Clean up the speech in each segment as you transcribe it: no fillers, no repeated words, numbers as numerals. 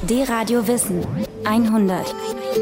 D-Radio Wissen 100.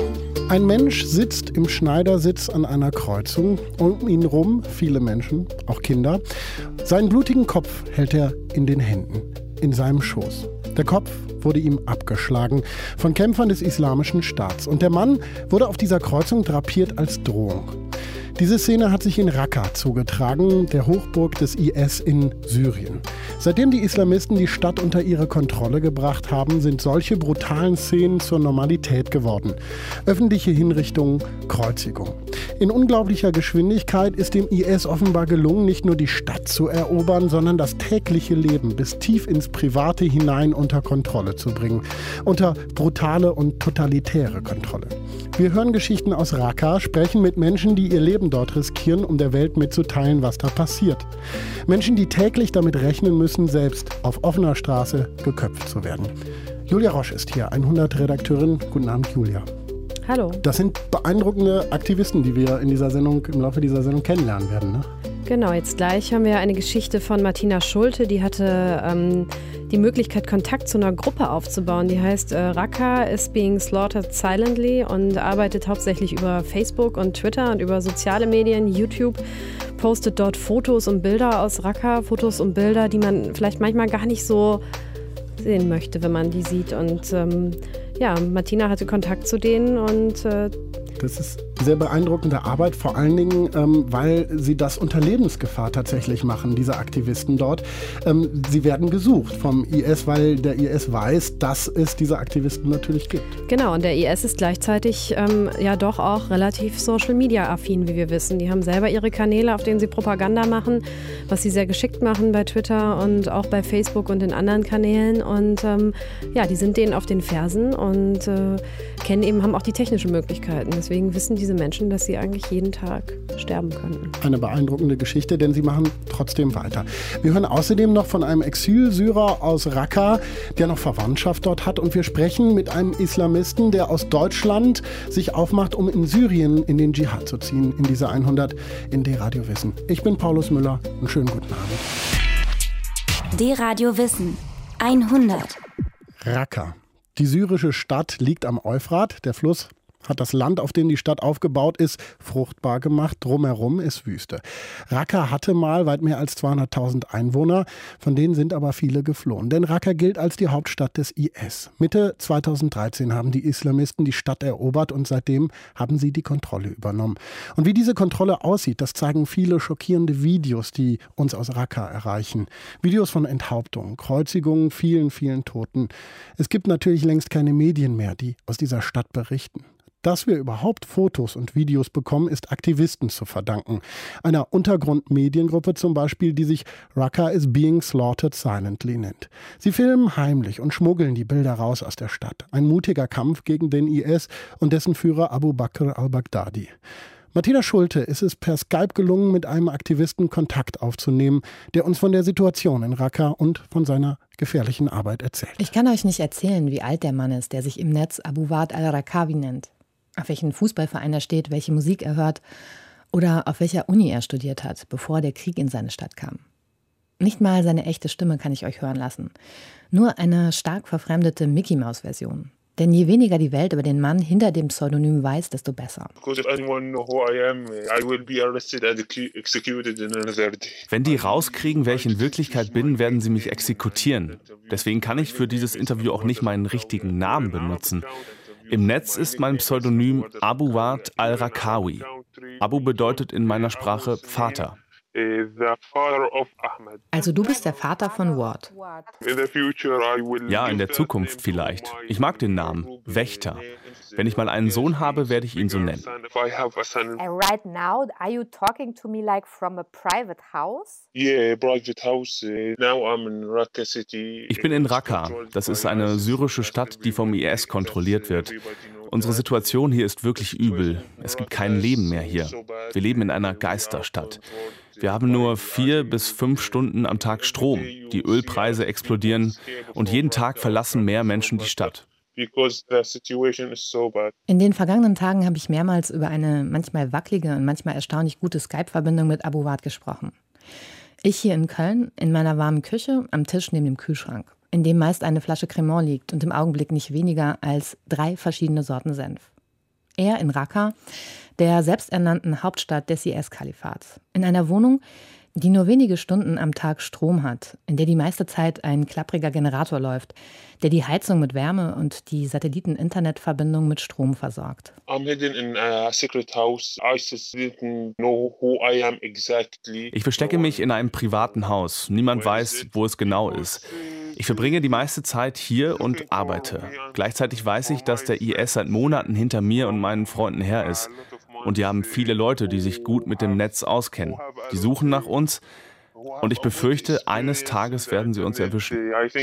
Ein Mensch sitzt im Schneidersitz an einer Kreuzung. Um ihn rum viele Menschen, auch Kinder. Seinen blutigen Kopf hält er in den Händen, in seinem Schoß. Der Kopf wurde ihm abgeschlagen von Kämpfern des Islamischen Staats. Und der Mann wurde auf dieser Kreuzung drapiert als Drohung. Diese Szene hat sich in Raqqa zugetragen, der Hochburg des IS in Syrien. Seitdem die Islamisten die Stadt unter ihre Kontrolle gebracht haben, sind solche brutalen Szenen zur Normalität geworden. Öffentliche Hinrichtungen, Kreuzigung. In unglaublicher Geschwindigkeit ist dem IS offenbar gelungen, nicht nur die Stadt zu erobern, sondern das tägliche Leben bis tief ins Private hinein unter Kontrolle zu bringen. Unter brutale und totalitäre Kontrolle. Wir hören Geschichten aus Raqqa, sprechen mit Menschen, die ihr Leben dort riskieren, um der Welt mitzuteilen, was da passiert. Menschen, die täglich damit rechnen müssen, selbst auf offener Straße geköpft zu werden. Julia Rosch ist hier, 100-Redakteurin. Guten Abend, Julia. Hallo. Das sind beeindruckende Aktivisten, die wir in dieser Sendung, im Laufe dieser Sendung kennenlernen werden, ne? Genau, jetzt gleich haben wir eine Geschichte von Martina Schulte, die hatte die Möglichkeit, Kontakt zu einer Gruppe aufzubauen. Die heißt Raqqa is being slaughtered silently und arbeitet hauptsächlich über Facebook und Twitter und über soziale Medien, YouTube, postet dort Fotos und Bilder aus Raqqa, Fotos und Bilder, die man vielleicht manchmal gar nicht so sehen möchte, wenn man die sieht. Und Martina hatte Kontakt zu denen und das ist sehr beeindruckende Arbeit, vor allen Dingen, weil sie das unter Lebensgefahr tatsächlich machen, diese Aktivisten dort. Sie werden gesucht vom IS, weil der IS weiß, dass es diese Aktivisten natürlich gibt. Genau, und der IS ist gleichzeitig doch auch relativ Social-Media-affin, wie wir wissen. Die haben selber ihre Kanäle, auf denen sie Propaganda machen, was sie sehr geschickt machen bei Twitter und auch bei Facebook und in anderen Kanälen. Und die sind denen auf den Fersen und haben auch die technischen Möglichkeiten. Deswegen wissen diese Menschen, dass sie eigentlich jeden Tag sterben könnten. Eine beeindruckende Geschichte, denn sie machen trotzdem weiter. Wir hören außerdem noch von einem Exilsyrer aus Raqqa, der noch Verwandtschaft dort hat. Und wir sprechen mit einem Islamisten, der aus Deutschland sich aufmacht, um in Syrien in den Dschihad zu ziehen. In dieser 100 in D-Radio Wissen. Ich bin Paulus Müller. Einen schönen guten Abend. D-Radio Wissen 100. Raqqa. Die syrische Stadt liegt am Euphrat. Der Fluss hat das Land, auf dem die Stadt aufgebaut ist, fruchtbar gemacht. Drumherum ist Wüste. Raqqa hatte mal weit mehr als 200.000 Einwohner, von denen sind aber viele geflohen. Denn Raqqa gilt als die Hauptstadt des IS. Mitte 2013 haben die Islamisten die Stadt erobert und seitdem haben sie die Kontrolle übernommen. Und wie diese Kontrolle aussieht, das zeigen viele schockierende Videos, die uns aus Raqqa erreichen. Videos von Enthauptungen, Kreuzigungen, vielen, vielen Toten. Es gibt natürlich längst keine Medien mehr, die aus dieser Stadt berichten. Dass wir überhaupt Fotos und Videos bekommen, ist Aktivisten zu verdanken. Einer Untergrundmediengruppe zum Beispiel, die sich Raqqa is being slaughtered silently nennt. Sie filmen heimlich und schmuggeln die Bilder raus aus der Stadt. Ein mutiger Kampf gegen den IS und dessen Führer Abu Bakr al-Baghdadi. Martina Schulte ist es per Skype gelungen, mit einem Aktivisten Kontakt aufzunehmen, der uns von der Situation in Raqqa und von seiner gefährlichen Arbeit erzählt. Ich kann euch nicht erzählen, wie alt der Mann ist, der sich im Netz Abu Ward al-Raqawi nennt. Auf welchen Fußballverein er steht, welche Musik er hört oder auf welcher Uni er studiert hat, bevor der Krieg in seine Stadt kam. Nicht mal seine echte Stimme kann ich euch hören lassen. Nur eine stark verfremdete Mickey-Maus-Version. Denn je weniger die Welt über den Mann hinter dem Pseudonym weiß, desto besser. Wenn die rauskriegen, wer ich in Wirklichkeit bin, werden sie mich exekutieren. Deswegen kann ich für dieses Interview auch nicht meinen richtigen Namen benutzen. Im Netz ist mein Pseudonym Abu Ward al-Raqawi. Abu bedeutet in meiner Sprache Vater. Also du bist der Vater von Ward. Ja, in der Zukunft vielleicht. Ich mag den Namen, Wächter. Wenn ich mal einen Sohn habe, werde ich ihn so nennen. Right now, are you talking to me like from a private house? Ich bin in Raqqa. Das ist eine syrische Stadt, die vom IS kontrolliert wird. Unsere Situation hier ist wirklich übel. Es gibt kein Leben mehr hier. Wir leben in einer Geisterstadt. Wir haben nur 4 bis 5 Stunden am Tag Strom. Die Ölpreise explodieren und jeden Tag verlassen mehr Menschen die Stadt. In den vergangenen Tagen habe ich mehrmals über eine manchmal wackelige und manchmal erstaunlich gute Skype-Verbindung mit Abu Ward gesprochen. Ich hier in Köln, in meiner warmen Küche, am Tisch neben dem Kühlschrank. in dem meist eine Flasche Cremant liegt und im Augenblick nicht weniger als 3 verschiedene Sorten Senf. Er in Raqqa, der selbsternannten Hauptstadt des IS-Kalifats. In einer Wohnung, die nur wenige Stunden am Tag Strom hat, in der die meiste Zeit ein klappriger Generator läuft, der die Heizung mit Wärme und die Satelliten-Internetverbindung mit Strom versorgt. Ich verstecke mich in einem privaten Haus. Niemand weiß, wo es genau ist. Ich verbringe die meiste Zeit hier und arbeite. Gleichzeitig weiß ich, dass der IS seit Monaten hinter mir und meinen Freunden her ist. Und die haben viele Leute, die sich gut mit dem Netz auskennen. Die suchen nach uns und ich befürchte, eines Tages werden sie uns erwischen.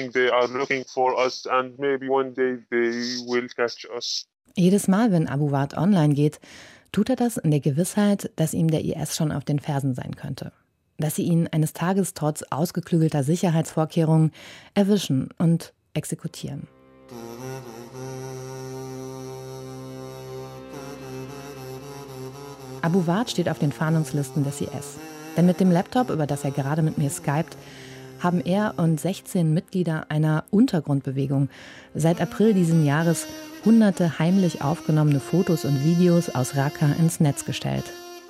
Jedes Mal, wenn Abu Ward online geht, tut er das in der Gewissheit, dass ihm der IS schon auf den Fersen sein könnte. Dass sie ihn eines Tages trotz ausgeklügelter Sicherheitsvorkehrungen erwischen und exekutieren. Abu Ward steht auf den Fahndungslisten des IS. Denn mit dem Laptop, über das er gerade mit mir skypt, haben er und 16 Mitglieder einer Untergrundbewegung seit April diesen Jahres hunderte heimlich aufgenommene Fotos und Videos aus Raqqa ins Netz gestellt.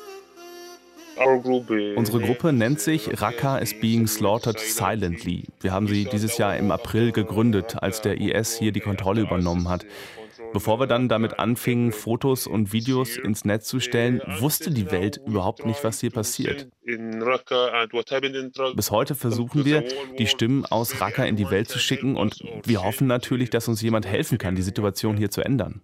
Unsere Gruppe nennt sich Raqqa is being slaughtered silently. Wir haben sie dieses Jahr im April gegründet, als der IS hier die Kontrolle übernommen hat. Bevor wir dann damit anfingen, Fotos und Videos ins Netz zu stellen, wusste die Welt überhaupt nicht, was hier passiert. Bis heute versuchen wir, die Stimmen aus Raqqa in die Welt zu schicken und wir hoffen natürlich, dass uns jemand helfen kann, die Situation hier zu ändern.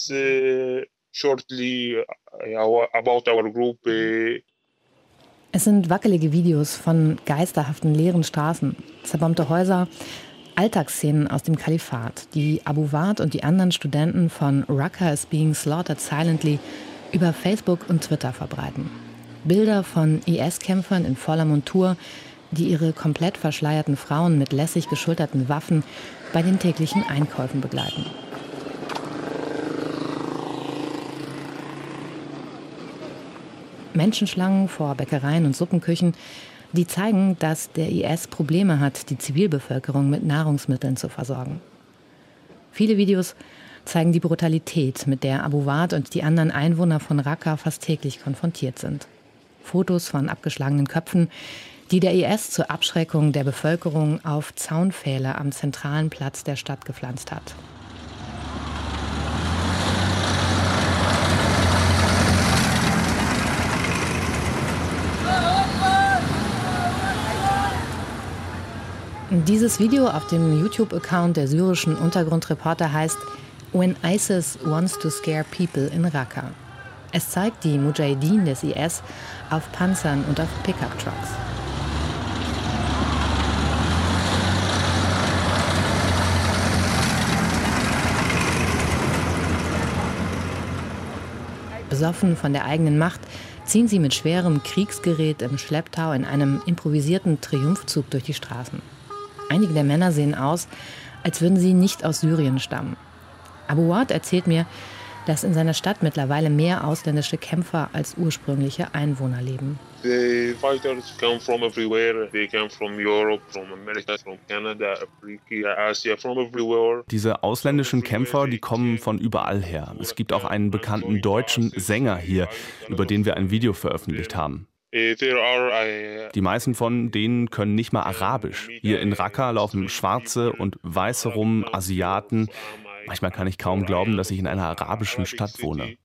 Es sind wackelige Videos von geisterhaften leeren Straßen, zerbombte Häuser, Alltagsszenen aus dem Kalifat, die Abu Ward und die anderen Studenten von Raqqa is being slaughtered silently über Facebook und Twitter verbreiten. Bilder von IS-Kämpfern in voller Montur, die ihre komplett verschleierten Frauen mit lässig geschulterten Waffen bei den täglichen Einkäufen begleiten. Menschenschlangen vor Bäckereien und Suppenküchen, die zeigen, dass der IS Probleme hat, die Zivilbevölkerung mit Nahrungsmitteln zu versorgen. Viele Videos zeigen die Brutalität, mit der Abu Ward und die anderen Einwohner von Raqqa fast täglich konfrontiert sind. Fotos von abgeschlagenen Köpfen, die der IS zur Abschreckung der Bevölkerung auf Zaunpfähle am zentralen Platz der Stadt gepflanzt hat. Dieses Video auf dem YouTube-Account der syrischen Untergrundreporter heißt When ISIS wants to scare people in Raqqa. Es zeigt die Mujahideen des IS auf Panzern und auf Pickup-Trucks. Besoffen von der eigenen Macht ziehen sie mit schwerem Kriegsgerät im Schlepptau in einem improvisierten Triumphzug durch die Straßen. Einige der Männer sehen aus, als würden sie nicht aus Syrien stammen. Abu Ward erzählt mir, dass in seiner Stadt mittlerweile mehr ausländische Kämpfer als ursprüngliche Einwohner leben. The fighters come from everywhere. They come from Europe, from America, from Canada, Africa, Asia, from everywhere. Diese ausländischen Kämpfer, die kommen von überall her. Es gibt auch einen bekannten deutschen Sänger hier, über den wir ein Video veröffentlicht haben. Die meisten von denen können nicht mal Arabisch. Hier in Raqqa laufen Schwarze und Weiße rum, Asiaten. Manchmal kann ich kaum glauben, dass ich in einer arabischen Stadt wohne.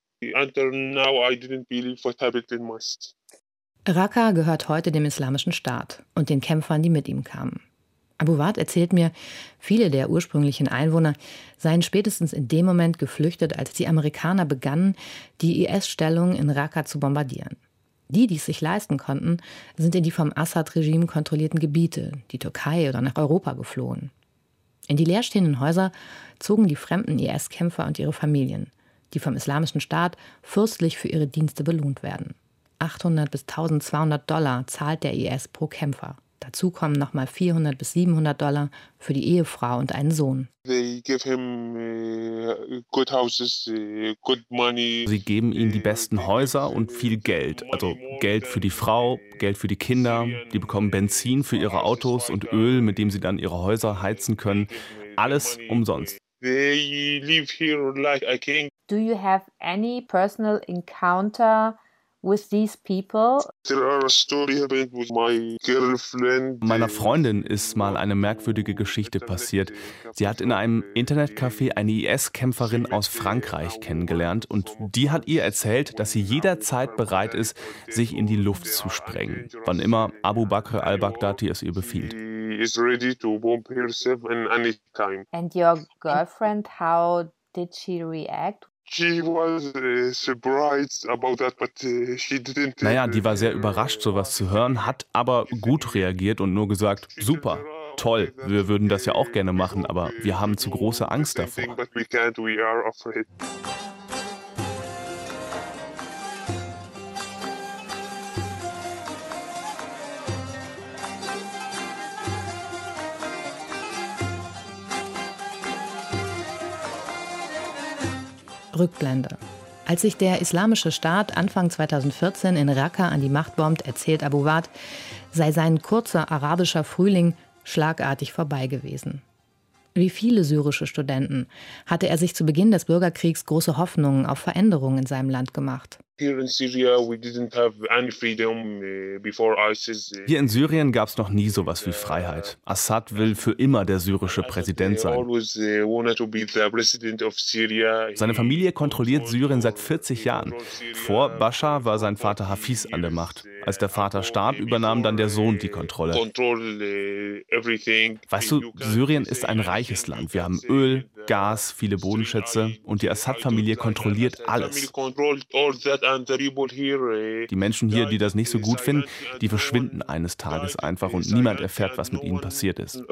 Raqqa gehört heute dem Islamischen Staat und den Kämpfern, die mit ihm kamen. Abu Ward erzählt mir, viele der ursprünglichen Einwohner seien spätestens in dem Moment geflüchtet, als die Amerikaner begannen, die IS-Stellung in Raqqa zu bombardieren. Die, die es sich leisten konnten, sind in die vom Assad-Regime kontrollierten Gebiete, die Türkei oder nach Europa geflohen. In die leerstehenden Häuser zogen die fremden IS-Kämpfer und ihre Familien, die vom Islamischen Staat fürstlich für ihre Dienste belohnt werden. $800 bis $1.200 zahlt der IS pro Kämpfer. Dazu kommen nochmal 400 bis 700 Dollar für die Ehefrau und einen Sohn. They give him good houses, good money. Sie geben ihm die besten Häuser und viel Geld. Also Geld für die Frau, Geld für die Kinder. Die bekommen Benzin für ihre Autos und Öl, mit dem sie dann ihre Häuser heizen können. Alles umsonst. They live here like a king. Do you have any personal encounter with these people? There are a story happened with my girlfriend. Meiner Freundin ist mal eine merkwürdige Geschichte passiert. Sie hat in einem Internetcafé eine IS-Kämpferin aus Frankreich kennengelernt und die hat ihr erzählt, dass sie jederzeit bereit ist, sich in die Luft zu sprengen, wann immer Abu Bakr al-Baghdadi es ihr befiehlt. She is ready to bomb herself in any time. And your girlfriend, how did she react? She was surprised about that, but she didn't. Naja, die war sehr überrascht, sowas zu hören, hat aber gut reagiert und nur gesagt, super, toll, wir würden das ja auch gerne machen, aber wir haben zu große Angst davor. But we can't, we are afraid. Rückblende. Als sich der Islamische Staat Anfang 2014 in Raqqa an die Macht bombt, erzählt Abu Wad, sei sein kurzer arabischer Frühling schlagartig vorbei gewesen. Wie viele syrische Studenten hatte er sich zu Beginn des Bürgerkriegs große Hoffnungen auf Veränderungen in seinem Land gemacht. Here in Syria, we didn't have any freedom before ISIS. Hier in Syrien gab es noch nie sowas wie Freiheit. Assad will für immer der syrische Präsident sein. Seine Familie kontrolliert Syrien seit 40 Jahren. Vor Bashar war sein Vater Hafiz an der Macht. Als der Vater starb, übernahm dann der Sohn die Kontrolle. Weißt du, Syrien ist ein reiches Land. Wir haben Öl, Gas, viele Bodenschätze und die Assad-Familie kontrolliert alles. Die Menschen hier, die das nicht so gut finden, die verschwinden eines Tages einfach und niemand erfährt, was mit ihnen passiert ist.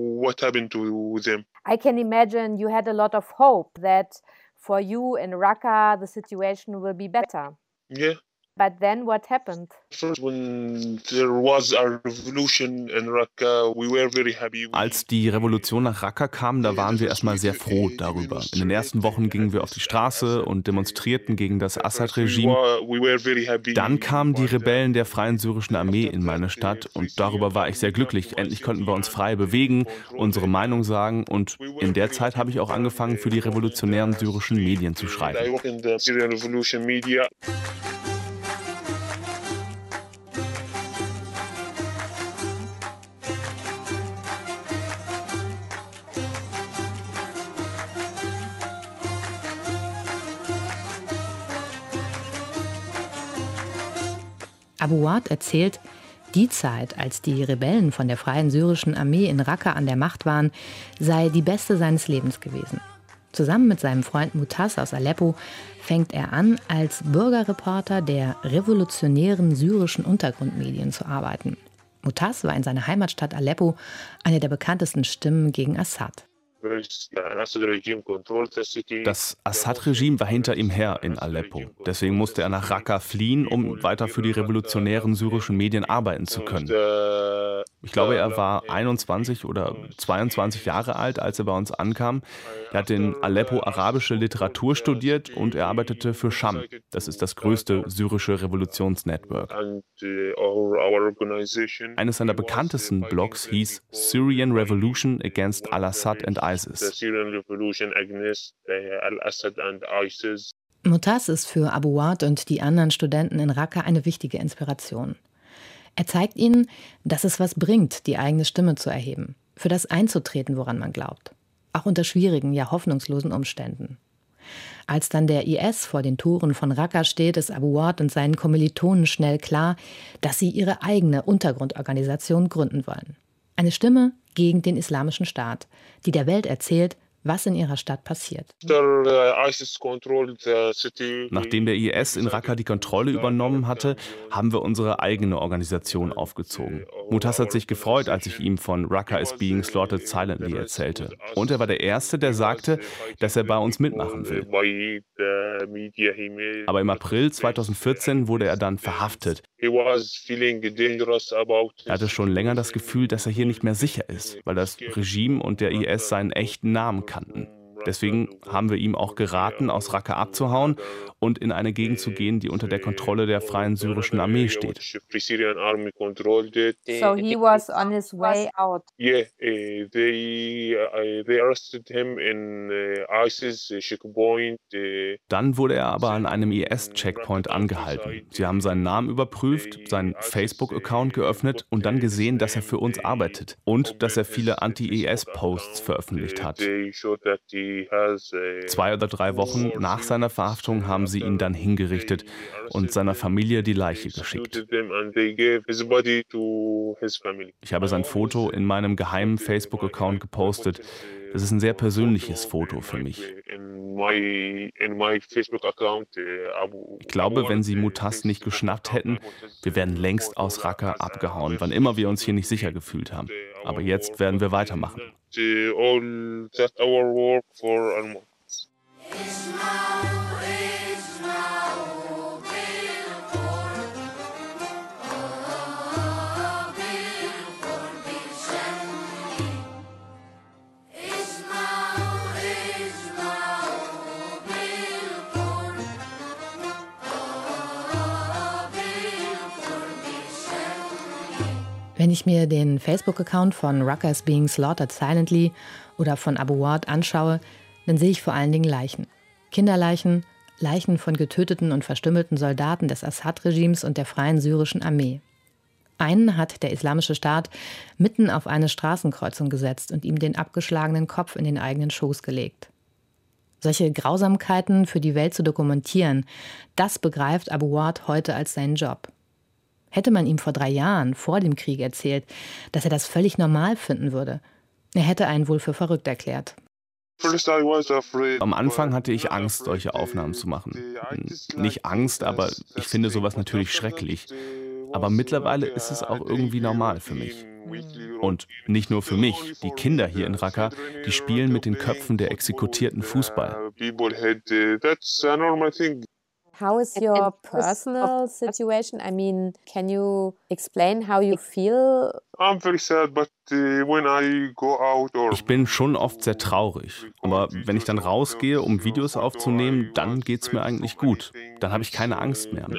I can imagine you had a lot of hope that for you in Raqqa the situation will be better. Yeah. But then what happened? First, when there was a revolution in Raqqa, we were very happy. Als die Revolution nach Raqqa kam, da waren wir erstmal sehr froh darüber. In den ersten Wochen gingen wir auf die Straße und demonstrierten gegen das Assad-Regime. Dann kamen die Rebellen der Freien Syrischen Armee in meine Stadt und darüber war ich sehr glücklich. Endlich konnten wir uns frei bewegen, unsere Meinung sagen und in der Zeit habe ich auch angefangen, für die revolutionären syrischen Medien zu schreiben. Abu Wad erzählt, die Zeit, als die Rebellen von der Freien Syrischen Armee in Raqqa an der Macht waren, sei die beste seines Lebens gewesen. Zusammen mit seinem Freund Mutaz aus Aleppo fängt er an, als Bürgerreporter der revolutionären syrischen Untergrundmedien zu arbeiten. Mutaz war in seiner Heimatstadt Aleppo eine der bekanntesten Stimmen gegen Assad. Das Assad-Regime war hinter ihm her in Aleppo. Deswegen musste er nach Raqqa fliehen, um weiter für die revolutionären syrischen Medien arbeiten zu können. Ich glaube, er war 21 oder 22 Jahre alt, als er bei uns ankam. Er hat in Aleppo arabische Literatur studiert und er arbeitete für Sham. Das ist das größte syrische Revolutionsnetwork. Eines seiner bekanntesten Blogs hieß Syrian Revolution Against al-Assad and ISIS. Mutaz ist für Abu Wad und die anderen Studenten in Raqqa eine wichtige Inspiration. Er zeigt ihnen, dass es was bringt, die eigene Stimme zu erheben, für das einzutreten, woran man glaubt. Auch unter schwierigen, ja hoffnungslosen Umständen. Als dann der IS vor den Toren von Raqqa steht, ist Abu Wad und seinen Kommilitonen schnell klar, dass sie ihre eigene Untergrundorganisation gründen wollen. Eine Stimme gegen den Islamischen Staat, die der Welt erzählt, was in ihrer Stadt passiert. Nachdem der IS in Raqqa die Kontrolle übernommen hatte, haben wir unsere eigene Organisation aufgezogen. Mutaz hat sich gefreut, als ich ihm von Raqqa is being slaughtered silently erzählte. Und er war der Erste, der sagte, dass er bei uns mitmachen will. Aber im April 2014 wurde er dann verhaftet. Er hatte schon länger das Gefühl, dass er hier nicht mehr sicher ist, weil das Regime und der IS seinen echten Namen kannten. Deswegen haben wir ihm auch geraten, aus Raqqa abzuhauen und in eine Gegend zu gehen, die unter der Kontrolle der Freien Syrischen Armee steht. So he was on his way out. Dann wurde er aber an einem IS-Checkpoint angehalten. Sie haben seinen Namen überprüft, seinen Facebook-Account geöffnet und dann gesehen, dass er für uns arbeitet und dass er viele Anti-IS-Posts veröffentlicht hat. 2 oder 3 Wochen nach seiner Verhaftung haben sie ihn dann hingerichtet und seiner Familie die Leiche geschickt. Ich habe sein Foto in meinem geheimen Facebook-Account gepostet. Das ist ein sehr persönliches Foto für mich. Ich glaube, wenn sie Mutas nicht geschnappt hätten, wir wären längst aus Raqqa abgehauen, wann immer wir uns hier nicht sicher gefühlt haben. Aber jetzt werden wir weitermachen. Wenn ich mir den Facebook-Account von Raqqa is being slaughtered silently oder von Abu Ward anschaue, dann sehe ich vor allen Dingen Leichen. Kinderleichen, Leichen von getöteten und verstümmelten Soldaten des Assad-Regimes und der Freien Syrischen Armee. Einen hat der Islamische Staat mitten auf eine Straßenkreuzung gesetzt und ihm den abgeschlagenen Kopf in den eigenen Schoß gelegt. Solche Grausamkeiten für die Welt zu dokumentieren, das begreift Abu Ward heute als seinen Job. Hätte man ihm vor 3 Jahren, vor dem Krieg, erzählt, dass er das völlig normal finden würde, er hätte einen wohl für verrückt erklärt. Am Anfang hatte ich Angst, solche Aufnahmen zu machen. Nicht Angst, aber ich finde sowas natürlich schrecklich. Aber mittlerweile ist es auch irgendwie normal für mich. Und nicht nur für mich, die Kinder hier in Raqqa, die spielen mit den Köpfen der Exekutierten Fußball. How is your personal situation? I mean, can you explain how you feel? Ich bin schon oft sehr traurig. Aber wenn ich dann rausgehe, um Videos aufzunehmen, dann geht's mir eigentlich gut. Dann habe ich keine Angst mehr.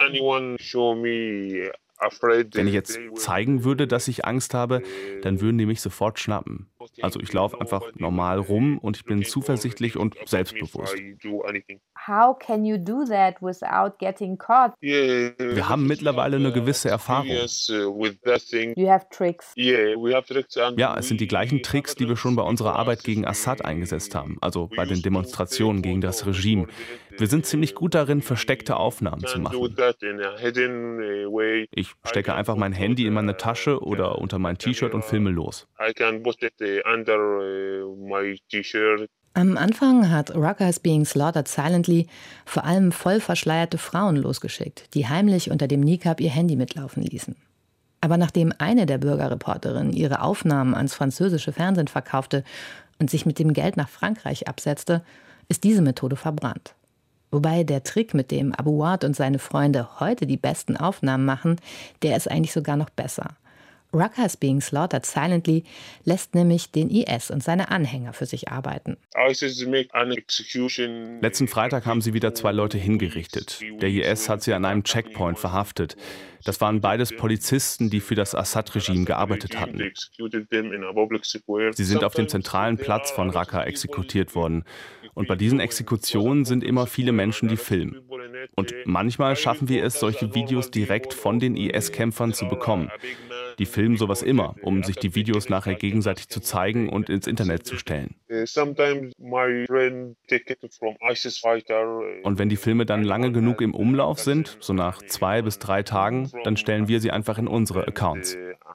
Wenn ich jetzt zeigen würde, dass ich Angst habe, dann würden die mich sofort schnappen. Also ich laufe einfach normal rum und ich bin zuversichtlich und selbstbewusst. How can you do that without getting caught? Wir haben mittlerweile eine gewisse Erfahrung. You have tricks. Ja, es sind die gleichen Tricks, die wir schon bei unserer Arbeit gegen Assad eingesetzt haben, also bei den Demonstrationen gegen das Regime. Wir sind ziemlich gut darin, versteckte Aufnahmen zu machen. Ich stecke einfach mein Handy in meine Tasche oder unter mein T-Shirt und filme los. Am Anfang hat Raqqa is being slaughtered silently vor allem voll verschleierte Frauen losgeschickt, die heimlich unter dem Niqab ihr Handy mitlaufen ließen. Aber nachdem eine der Bürgerreporterinnen ihre Aufnahmen ans französische Fernsehen verkaufte und sich mit dem Geld nach Frankreich absetzte, ist diese Methode verbrannt. Wobei der Trick, mit dem Abu Ward und seine Freunde heute die besten Aufnahmen machen, der ist eigentlich sogar noch besser. Raqqa is being slaughtered silently lässt nämlich den IS und seine Anhänger für sich arbeiten. Letzten Freitag haben sie wieder 2 Leute hingerichtet. Der IS hat sie an einem Checkpoint verhaftet. Das waren beides Polizisten, die für das Assad-Regime gearbeitet hatten. Sie sind auf dem zentralen Platz von Raqqa exekutiert worden. Und bei diesen Exekutionen sind immer viele Menschen, die filmen. Und manchmal schaffen wir es, solche Videos direkt von den IS-Kämpfern zu bekommen. Die filmen sowas immer, um sich die Videos nachher gegenseitig zu zeigen und ins Internet zu stellen. Und wenn die Filme dann lange genug im Umlauf sind, so nach 2 bis 3 Tagen, dann stellen wir sie einfach in unsere Accounts.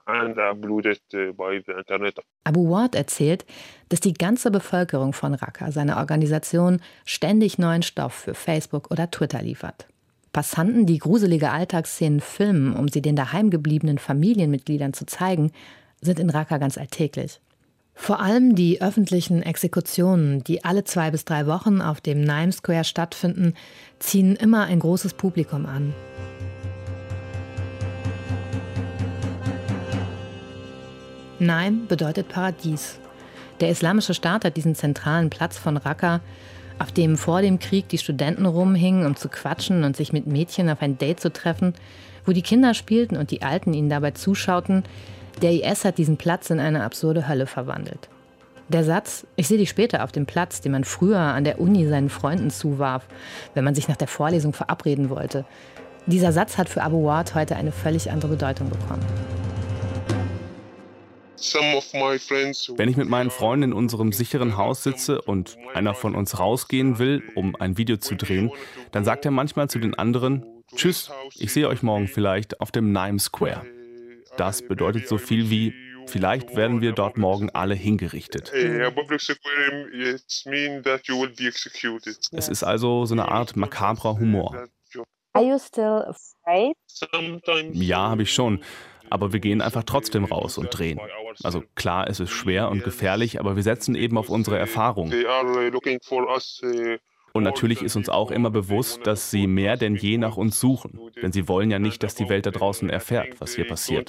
Abu Ward erzählt, dass die ganze Bevölkerung von Raqqa seiner Organisation ständig neuen Stoff für Facebook oder Twitter liefert. Passanten, die gruselige Alltagsszenen filmen, um sie den daheim gebliebenen Familienmitgliedern zu zeigen, sind in Raqqa ganz alltäglich. Vor allem die öffentlichen Exekutionen, die alle 2 bis 3 Wochen auf dem Naim Square stattfinden, ziehen immer ein großes Publikum an. Naim bedeutet Paradies. Der Islamische Staat hat diesen zentralen Platz von Raqqa, auf dem vor dem Krieg die Studenten rumhingen, um zu quatschen und sich mit Mädchen auf ein Date zu treffen, wo die Kinder spielten und die Alten ihnen dabei zuschauten. Der IS hat diesen Platz in eine absurde Hölle verwandelt. Der Satz, ich sehe dich später auf dem Platz, den man früher an der Uni seinen Freunden zuwarf, wenn man sich nach der Vorlesung verabreden wollte. Dieser Satz hat für Abu Ward heute eine völlig andere Bedeutung bekommen. Wenn ich mit meinen Freunden in unserem sicheren Haus sitze und einer von uns rausgehen will, um ein Video zu drehen, dann sagt er manchmal zu den anderen, tschüss, ich sehe euch morgen vielleicht auf dem Naim Square. Das bedeutet so viel wie, vielleicht werden wir dort morgen alle hingerichtet. Es ist also so eine Art makabrer Humor. Are you still afraid? Ja, habe ich schon. Aber wir gehen einfach trotzdem raus und drehen. Also klar, es ist schwer und gefährlich, aber wir setzen eben auf unsere Erfahrung. Und natürlich ist uns auch immer bewusst, dass sie mehr denn je nach uns suchen. Denn sie wollen ja nicht, dass die Welt da draußen erfährt, was hier passiert.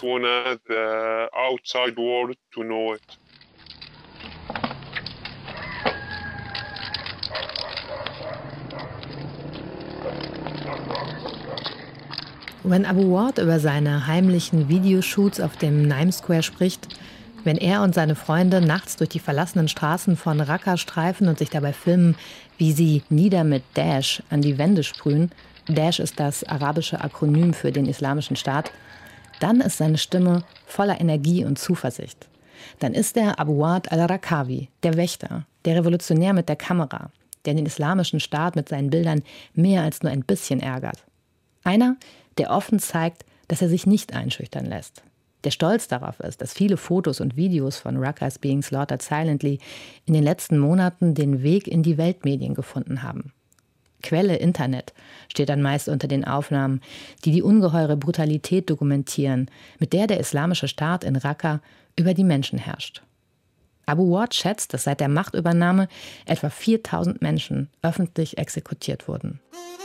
Wenn Abu Ward über seine heimlichen Videoshoots auf dem Naim Square spricht, wenn er und seine Freunde nachts durch die verlassenen Straßen von Raqqa streifen und sich dabei filmen, wie sie nieder mit Daesh an die Wände sprühen, Daesh ist das arabische Akronym für den Islamischen Staat, dann ist seine Stimme voller Energie und Zuversicht. Dann ist er Abu Ward al-Raqawi, der Wächter, der Revolutionär mit der Kamera, der den Islamischen Staat mit seinen Bildern mehr als nur ein bisschen ärgert. Einer, der offen zeigt, dass er sich nicht einschüchtern lässt. Der stolz darauf ist, dass viele Fotos und Videos von Raqqa is being slaughtered silently in den letzten Monaten den Weg in die Weltmedien gefunden haben. Quelle Internet steht dann meist unter den Aufnahmen, die die ungeheure Brutalität dokumentieren, mit der der Islamische Staat in Raqqa über die Menschen herrscht. Abu Ward schätzt, dass seit der Machtübernahme etwa 4000 Menschen öffentlich exekutiert wurden.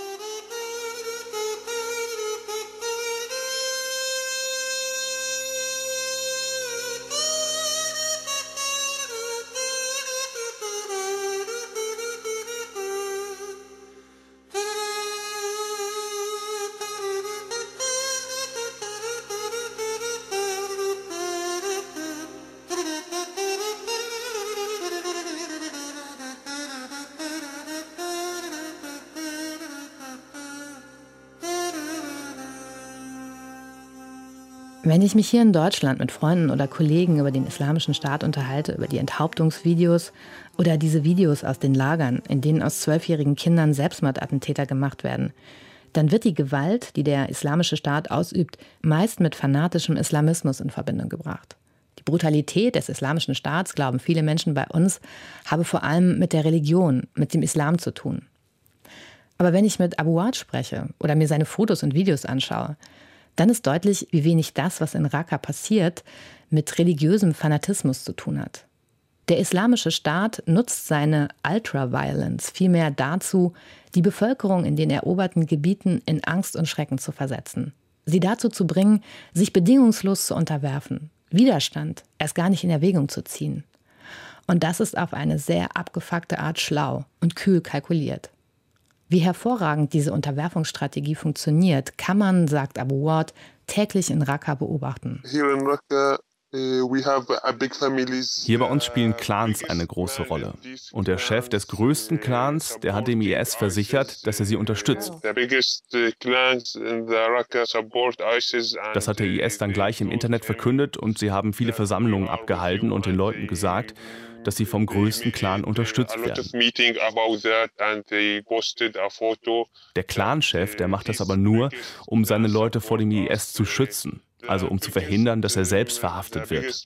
Wenn ich mich hier in Deutschland mit Freunden oder Kollegen über den Islamischen Staat unterhalte, über die Enthauptungsvideos oder diese Videos aus den Lagern, in denen aus 12-jährigen Kindern Selbstmordattentäter gemacht werden, dann wird die Gewalt, die der Islamische Staat ausübt, meist mit fanatischem Islamismus in Verbindung gebracht. Die Brutalität des Islamischen Staats, glauben viele Menschen bei uns, habe vor allem mit der Religion, mit dem Islam zu tun. Aber wenn ich mit Abu Ward spreche oder mir seine Fotos und Videos anschaue, dann ist deutlich, wie wenig das, was in Raqqa passiert, mit religiösem Fanatismus zu tun hat. Der Islamische Staat nutzt seine Ultra-Violence vielmehr dazu, die Bevölkerung in den eroberten Gebieten in Angst und Schrecken zu versetzen. Sie dazu zu bringen, sich bedingungslos zu unterwerfen, Widerstand erst gar nicht in Erwägung zu ziehen. Und das ist auf eine sehr abgefuckte Art schlau und kühl kalkuliert. Wie hervorragend diese Unterwerfungsstrategie funktioniert, kann man, sagt Abu Ward, täglich in Raqqa beobachten. Hier bei uns spielen Clans eine große Rolle. Und der Chef des größten Clans, der hat dem IS versichert, dass er sie unterstützt. Das hat der IS dann gleich im Internet verkündet und sie haben viele Versammlungen abgehalten und den Leuten gesagt, dass sie vom größten Clan unterstützt werden. Der Clanchef, der macht das aber nur, um seine Leute vor dem IS zu schützen. Also um zu verhindern, dass er selbst verhaftet wird.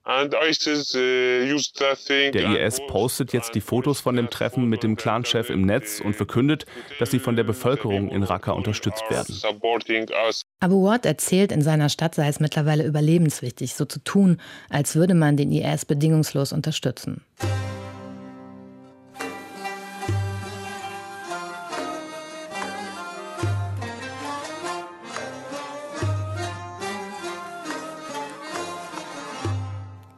Der IS postet jetzt die Fotos von dem Treffen mit dem Clanchef im Netz und verkündet, dass sie von der Bevölkerung in Raqqa unterstützt werden. Abu Ward erzählt, in seiner Stadt sei es mittlerweile überlebenswichtig, so zu tun, als würde man den IS bedingungslos unterstützen.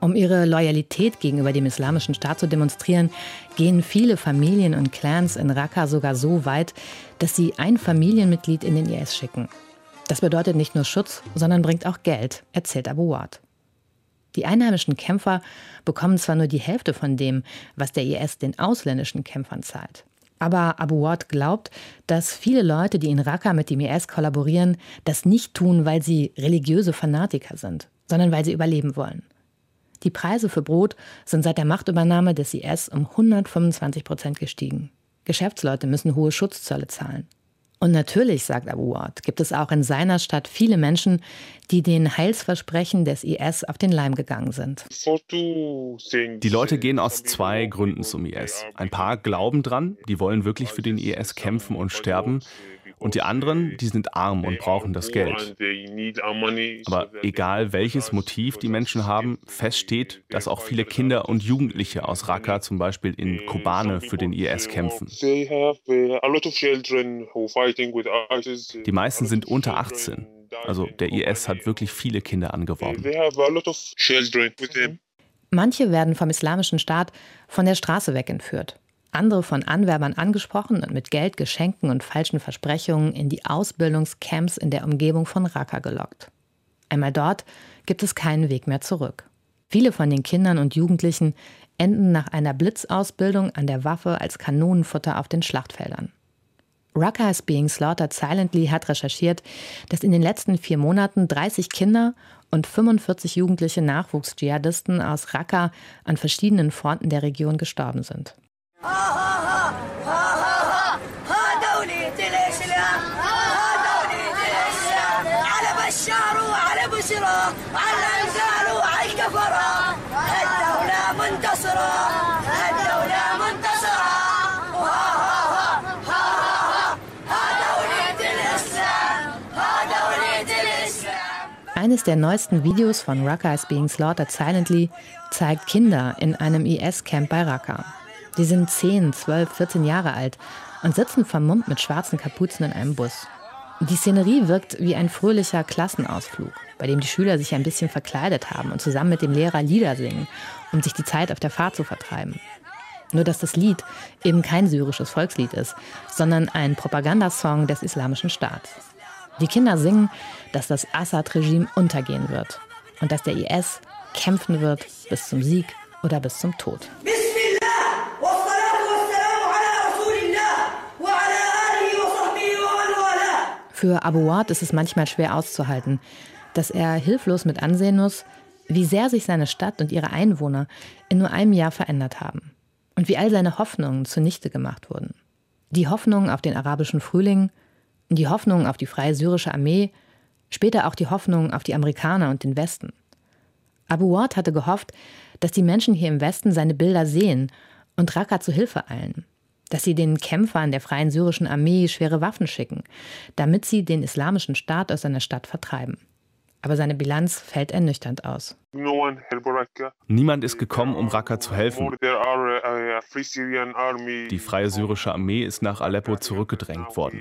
Um ihre Loyalität gegenüber dem Islamischen Staat zu demonstrieren, gehen viele Familien und Clans in Raqqa sogar so weit, dass sie ein Familienmitglied in den IS schicken. Das bedeutet nicht nur Schutz, sondern bringt auch Geld, erzählt Abu Ward. Die einheimischen Kämpfer bekommen zwar nur die Hälfte von dem, was der IS den ausländischen Kämpfern zahlt. Aber Abu Ward glaubt, dass viele Leute, die in Raqqa mit dem IS kollaborieren, das nicht tun, weil sie religiöse Fanatiker sind, sondern weil sie überleben wollen. Die Preise für Brot sind seit der Machtübernahme des IS um 125% gestiegen. Geschäftsleute müssen hohe Schutzzölle zahlen. Und natürlich, sagt Abu Ward, gibt es auch in seiner Stadt viele Menschen, die den Heilsversprechen des IS auf den Leim gegangen sind. Die Leute gehen aus 2 Gründen zum IS. Ein paar glauben dran, die wollen wirklich für den IS kämpfen und sterben. Und die anderen, die sind arm und brauchen das Geld. Aber egal welches Motiv die Menschen haben, fest steht, dass auch viele Kinder und Jugendliche aus Raqqa, zum Beispiel in Kobane, für den IS kämpfen. Die meisten sind unter 18. Also der IS hat wirklich viele Kinder angeworben. Manche werden vom Islamischen Staat von der Straße weg entführt. Andere von Anwerbern angesprochen und mit Geld, Geschenken und falschen Versprechungen in die Ausbildungscamps in der Umgebung von Raqqa gelockt. Einmal dort gibt es keinen Weg mehr zurück. Viele von den Kindern und Jugendlichen enden nach einer Blitzausbildung an der Waffe als Kanonenfutter auf den Schlachtfeldern. Raqqa is Being Slaughtered Silently hat recherchiert, dass in den letzten 4 Monaten 30 Kinder und 45 jugendliche Nachwuchsdschihadisten aus Raqqa an verschiedenen Fronten der Region gestorben sind. Eines der neuesten Videos von Raqqa is Being Slaughtered Silently zeigt Kinder in einem IS-Camp bei Raqqa. Die sind 10, 12, 14 Jahre alt und sitzen vermummt mit schwarzen Kapuzen in einem Bus. Die Szenerie wirkt wie ein fröhlicher Klassenausflug, bei dem die Schüler sich ein bisschen verkleidet haben und zusammen mit dem Lehrer Lieder singen, um sich die Zeit auf der Fahrt zu vertreiben. Nur dass das Lied eben kein syrisches Volkslied ist, sondern ein Propagandasong des Islamischen Staats. Die Kinder singen, dass das Assad-Regime untergehen wird und dass der IS kämpfen wird bis zum Sieg oder bis zum Tod. Für Abu Ward ist es manchmal schwer auszuhalten, dass er hilflos mit ansehen muss, wie sehr sich seine Stadt und ihre Einwohner in nur einem Jahr verändert haben und wie all seine Hoffnungen zunichte gemacht wurden. Die Hoffnung auf den arabischen Frühling, die Hoffnung auf die freie syrische Armee, später auch die Hoffnung auf die Amerikaner und den Westen. Abu Ward hatte gehofft, dass die Menschen hier im Westen seine Bilder sehen und Raqqa zu Hilfe eilen. Dass sie den Kämpfern der freien syrischen Armee schwere Waffen schicken, damit sie den Islamischen Staat aus seiner Stadt vertreiben. Aber seine Bilanz fällt ernüchternd aus. Niemand ist gekommen, um Raqqa zu helfen. Die freie syrische Armee ist nach Aleppo zurückgedrängt worden.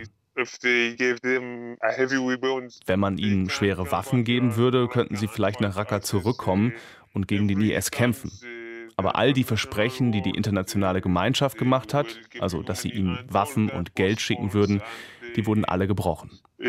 Wenn man ihnen schwere Waffen geben würde, könnten sie vielleicht nach Raqqa zurückkommen und gegen den IS kämpfen. Aber all die Versprechen, die die internationale Gemeinschaft gemacht hat, also dass sie ihnen Waffen und Geld schicken würden, die wurden alle gebrochen.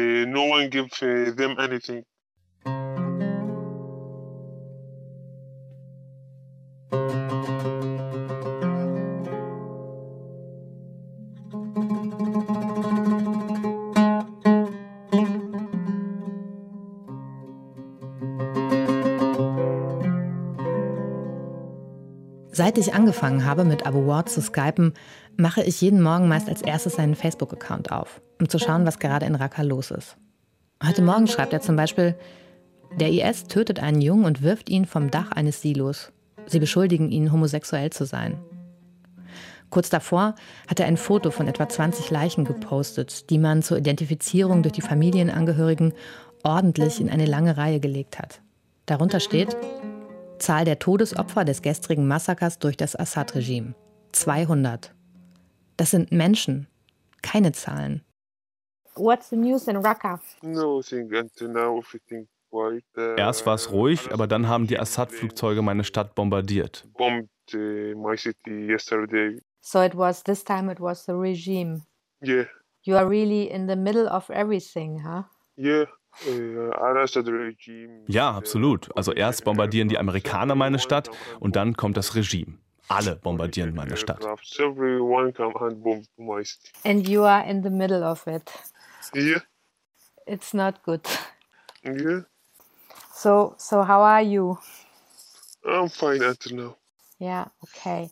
Seit ich angefangen habe, mit Abu Ward zu skypen, mache ich jeden Morgen meist als erstes seinen Facebook-Account auf, um zu schauen, was gerade in Raqqa los ist. Heute Morgen schreibt er zum Beispiel: Der IS tötet einen Jungen und wirft ihn vom Dach eines Silos. Sie beschuldigen ihn, homosexuell zu sein. Kurz davor hat er ein Foto von etwa 20 Leichen gepostet, die man zur Identifizierung durch die Familienangehörigen ordentlich in eine lange Reihe gelegt hat. Darunter steht: Zahl der Todesopfer des gestrigen Massakers durch das Assad-Regime. 200. Das sind Menschen, keine Zahlen. What's the news in Raqqa? Erst war es ruhig, aber dann haben die Assad-Flugzeuge meine Stadt bombardiert. So it was the regime. Yeah. You are really in the middle of everything, huh? Yeah. Ja, absolut. Also erst bombardieren die Amerikaner meine Stadt und dann kommt das Regime. Alle bombardieren meine Stadt. And you are in the middle of it. Yeah. It's not good. Yeah. So how are you? I'm fine until now. Yeah, okay.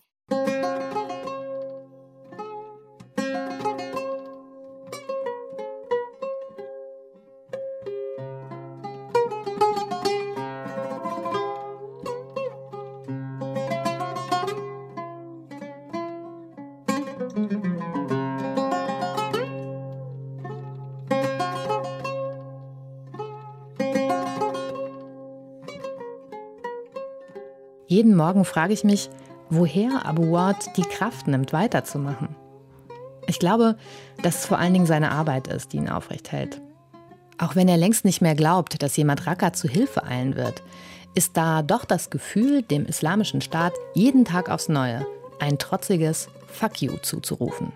Jeden Morgen frage ich mich, woher Abu Ward die Kraft nimmt, weiterzumachen. Ich glaube, dass es vor allen Dingen seine Arbeit ist, die ihn aufrecht hält. Auch wenn er längst nicht mehr glaubt, dass jemand Raqqa zu Hilfe eilen wird, ist da doch das Gefühl, dem islamischen Staat jeden Tag aufs Neue ein trotziges Fuck you zuzurufen.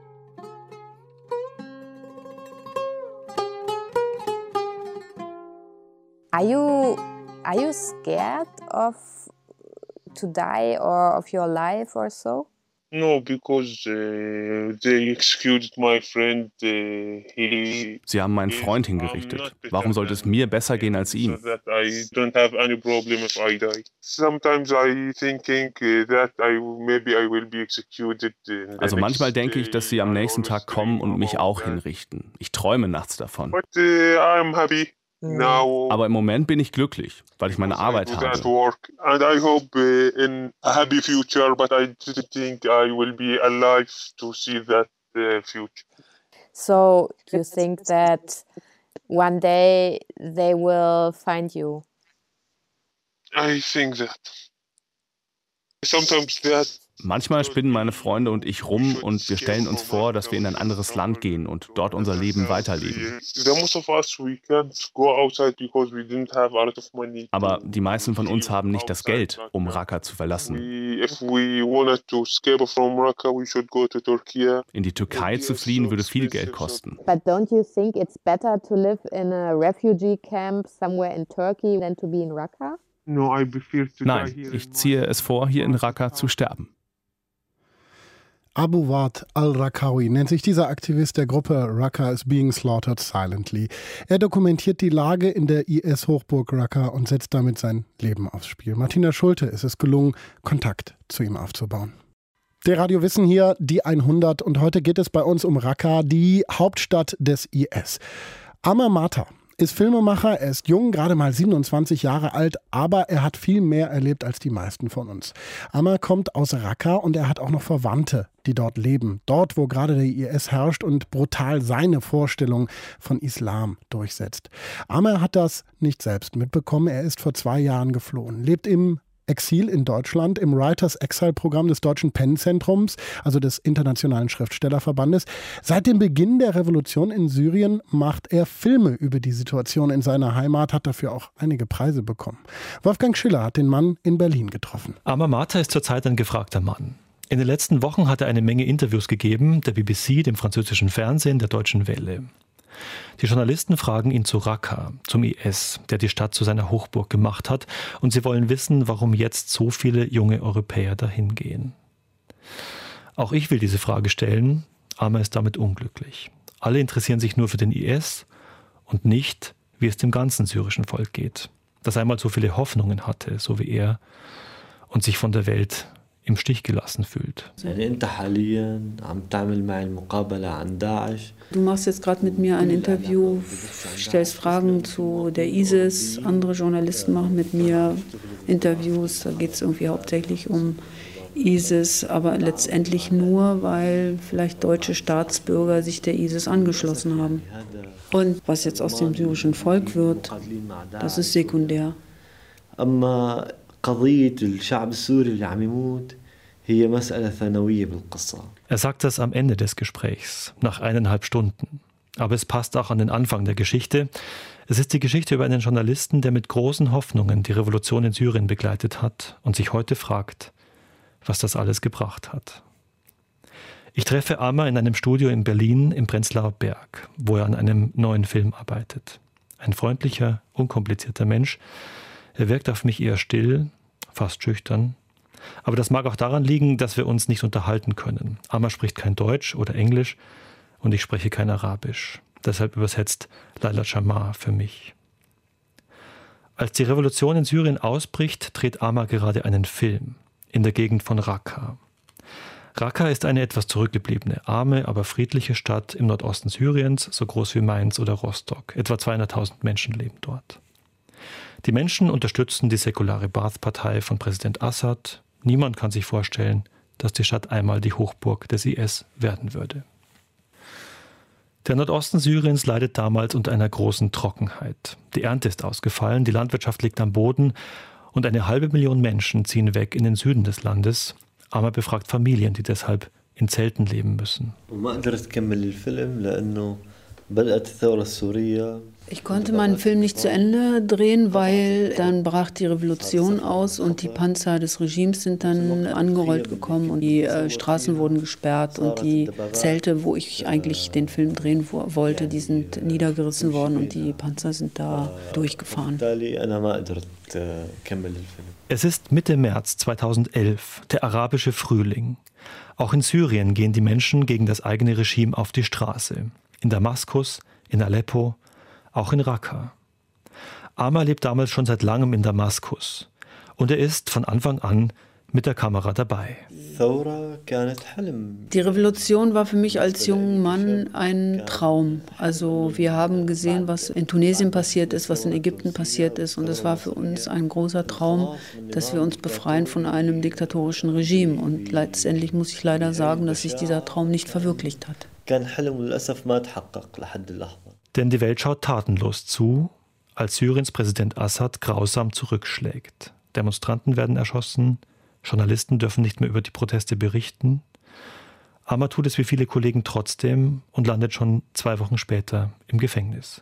Are you scared to die or of your life or so? No, because they executed my friend. Sie haben meinen Freund hingerichtet. Warum sollte es mir besser gehen als ihm? So that I don't have any problem if I die. Sometimes I thinking that maybe I will be executed. Also manchmal denke ich, dass sie am nächsten Tag kommen und mich auch hinrichten. Ich träume nachts davon. But I'm happy. Now, Aber im Moment bin ich glücklich, weil ich meine Arbeit habe. And I hope in a happy future, but I didn't think I will be alive to see that future. So you think that one day they will find you? I think that. Sometimes that. Manchmal spinnen meine Freunde und ich rum und wir stellen uns vor, dass wir in ein anderes Land gehen und dort unser Leben weiterleben. Aber die meisten von uns haben nicht das Geld, um Raqqa zu verlassen. In die Türkei zu fliehen würde viel Geld kosten. But don't you think it's better to live in a refugee camp somewhere in Turkey than to be in Raqqa? Nein, ich ziehe es vor, hier in Raqqa zu sterben. Abu Ward al-Raqawi nennt sich dieser Aktivist der Gruppe Raqqa is being slaughtered silently. Er dokumentiert die Lage in der IS-Hochburg Raqqa und setzt damit sein Leben aufs Spiel. Martina Schulte ist es gelungen, Kontakt zu ihm aufzubauen. Der Radio Wissen hier, die 100, und heute geht es bei uns um Raqqa, die Hauptstadt des IS. Amer Mata ist Filmemacher, er ist jung, gerade mal 27 Jahre alt, aber er hat viel mehr erlebt als die meisten von uns. Amer kommt aus Raqqa und er hat auch noch Verwandte, die dort leben. Dort, wo gerade der IS herrscht und brutal seine Vorstellung von Islam durchsetzt. Amer hat das nicht selbst mitbekommen, er ist vor 2 Jahren geflohen, lebt im Exil in Deutschland, im Writers Exile-Programm des Deutschen Pen-Zentrums, also des Internationalen Schriftstellerverbandes. Seit dem Beginn der Revolution in Syrien macht er Filme über die Situation in seiner Heimat, hat dafür auch einige Preise bekommen. Wolfgang Schiller hat den Mann in Berlin getroffen. Amer Mata ist zurzeit ein gefragter Mann. In den letzten Wochen hat er eine Menge Interviews gegeben, der BBC, dem französischen Fernsehen, der Deutschen Welle. Die Journalisten fragen ihn zu Raqqa, zum IS, der die Stadt zu seiner Hochburg gemacht hat, und sie wollen wissen, warum jetzt so viele junge Europäer dahin gehen. Auch ich will diese Frage stellen, Amer ist damit unglücklich. Alle interessieren sich nur für den IS und nicht, wie es dem ganzen syrischen Volk geht, das einmal so viele Hoffnungen hatte, so wie er, und sich von der Welt im Stich gelassen fühlt. Du machst jetzt gerade mit mir ein Interview, stellst Fragen zu der ISIS, andere Journalisten machen mit mir Interviews, da geht es irgendwie hauptsächlich um ISIS, aber letztendlich nur, weil vielleicht deutsche Staatsbürger sich der ISIS angeschlossen haben. Und was jetzt aus dem syrischen Volk wird, das ist sekundär. Er sagt das am Ende des Gesprächs, nach 1,5 Stunden. Aber es passt auch an den Anfang der Geschichte. Es ist die Geschichte über einen Journalisten, der mit großen Hoffnungen die Revolution in Syrien begleitet hat und sich heute fragt, was das alles gebracht hat. Ich treffe Amar in einem Studio in Berlin im Prenzlauer Berg, wo er an einem neuen Film arbeitet. Ein freundlicher, unkomplizierter Mensch. Er wirkt auf mich eher still, fast schüchtern. Aber das mag auch daran liegen, dass wir uns nicht unterhalten können. Amar spricht kein Deutsch oder Englisch und ich spreche kein Arabisch. Deshalb übersetzt Laila Chamar für mich. Als die Revolution in Syrien ausbricht, dreht Amar gerade einen Film in der Gegend von Raqqa. Raqqa ist eine etwas zurückgebliebene, arme, aber friedliche Stadt im Nordosten Syriens, so groß wie Mainz oder Rostock. Etwa 200.000 Menschen leben dort. Die Menschen unterstützen die säkulare Baath-Partei von Präsident Assad. Niemand kann sich vorstellen, dass die Stadt einmal die Hochburg des IS werden würde. Der Nordosten Syriens leidet damals unter einer großen Trockenheit. Die Ernte ist ausgefallen, die Landwirtschaft liegt am Boden und 500.000 Menschen ziehen weg in den Süden des Landes. Amar befragt Familien, die deshalb in Zelten leben müssen. Ich konnte meinen Film nicht zu Ende drehen, weil dann brach die Revolution aus und die Panzer des Regimes sind dann angerollt gekommen und die Straßen wurden gesperrt und die Zelte, wo ich eigentlich den Film drehen wollte, die sind niedergerissen worden und die Panzer sind da durchgefahren. Es ist Mitte März 2011, der arabische Frühling. Auch in Syrien gehen die Menschen gegen das eigene Regime auf die Straße. In Damaskus, in Aleppo, auch in Raqqa. Amar lebt damals schon seit langem in Damaskus und er ist von Anfang an mit der Kamera dabei. Die Revolution war für mich als junger Mann ein Traum. Also wir haben gesehen, was in Tunesien passiert ist, was in Ägypten passiert ist und es war für uns ein großer Traum, dass wir uns befreien von einem diktatorischen Regime und letztendlich muss ich leider sagen, dass sich dieser Traum nicht verwirklicht hat. Denn die Welt schaut tatenlos zu, als Syriens Präsident Assad grausam zurückschlägt. Demonstranten werden erschossen, Journalisten dürfen nicht mehr über die Proteste berichten. Amar tut es wie viele Kollegen trotzdem und landet schon 2 Wochen später im Gefängnis.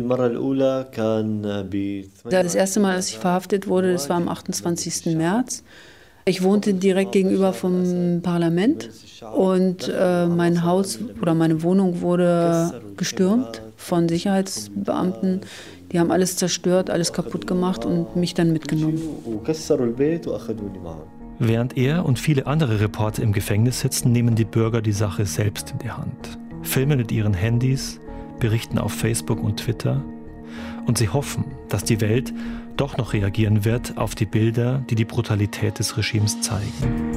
Das erste Mal, als ich verhaftet wurde, das war am 28. März. Ich wohnte direkt gegenüber vom Parlament und mein Haus oder meine Wohnung wurde gestürmt von Sicherheitsbeamten. Die haben alles zerstört, alles kaputt gemacht und mich dann mitgenommen. Während er und viele andere Reporter im Gefängnis sitzen, nehmen die Bürger die Sache selbst in die Hand. Filmen mit ihren Handys, berichten auf Facebook und Twitter und sie hoffen, dass die Welt doch noch reagieren wird auf die Bilder, die die Brutalität des Regimes zeigen.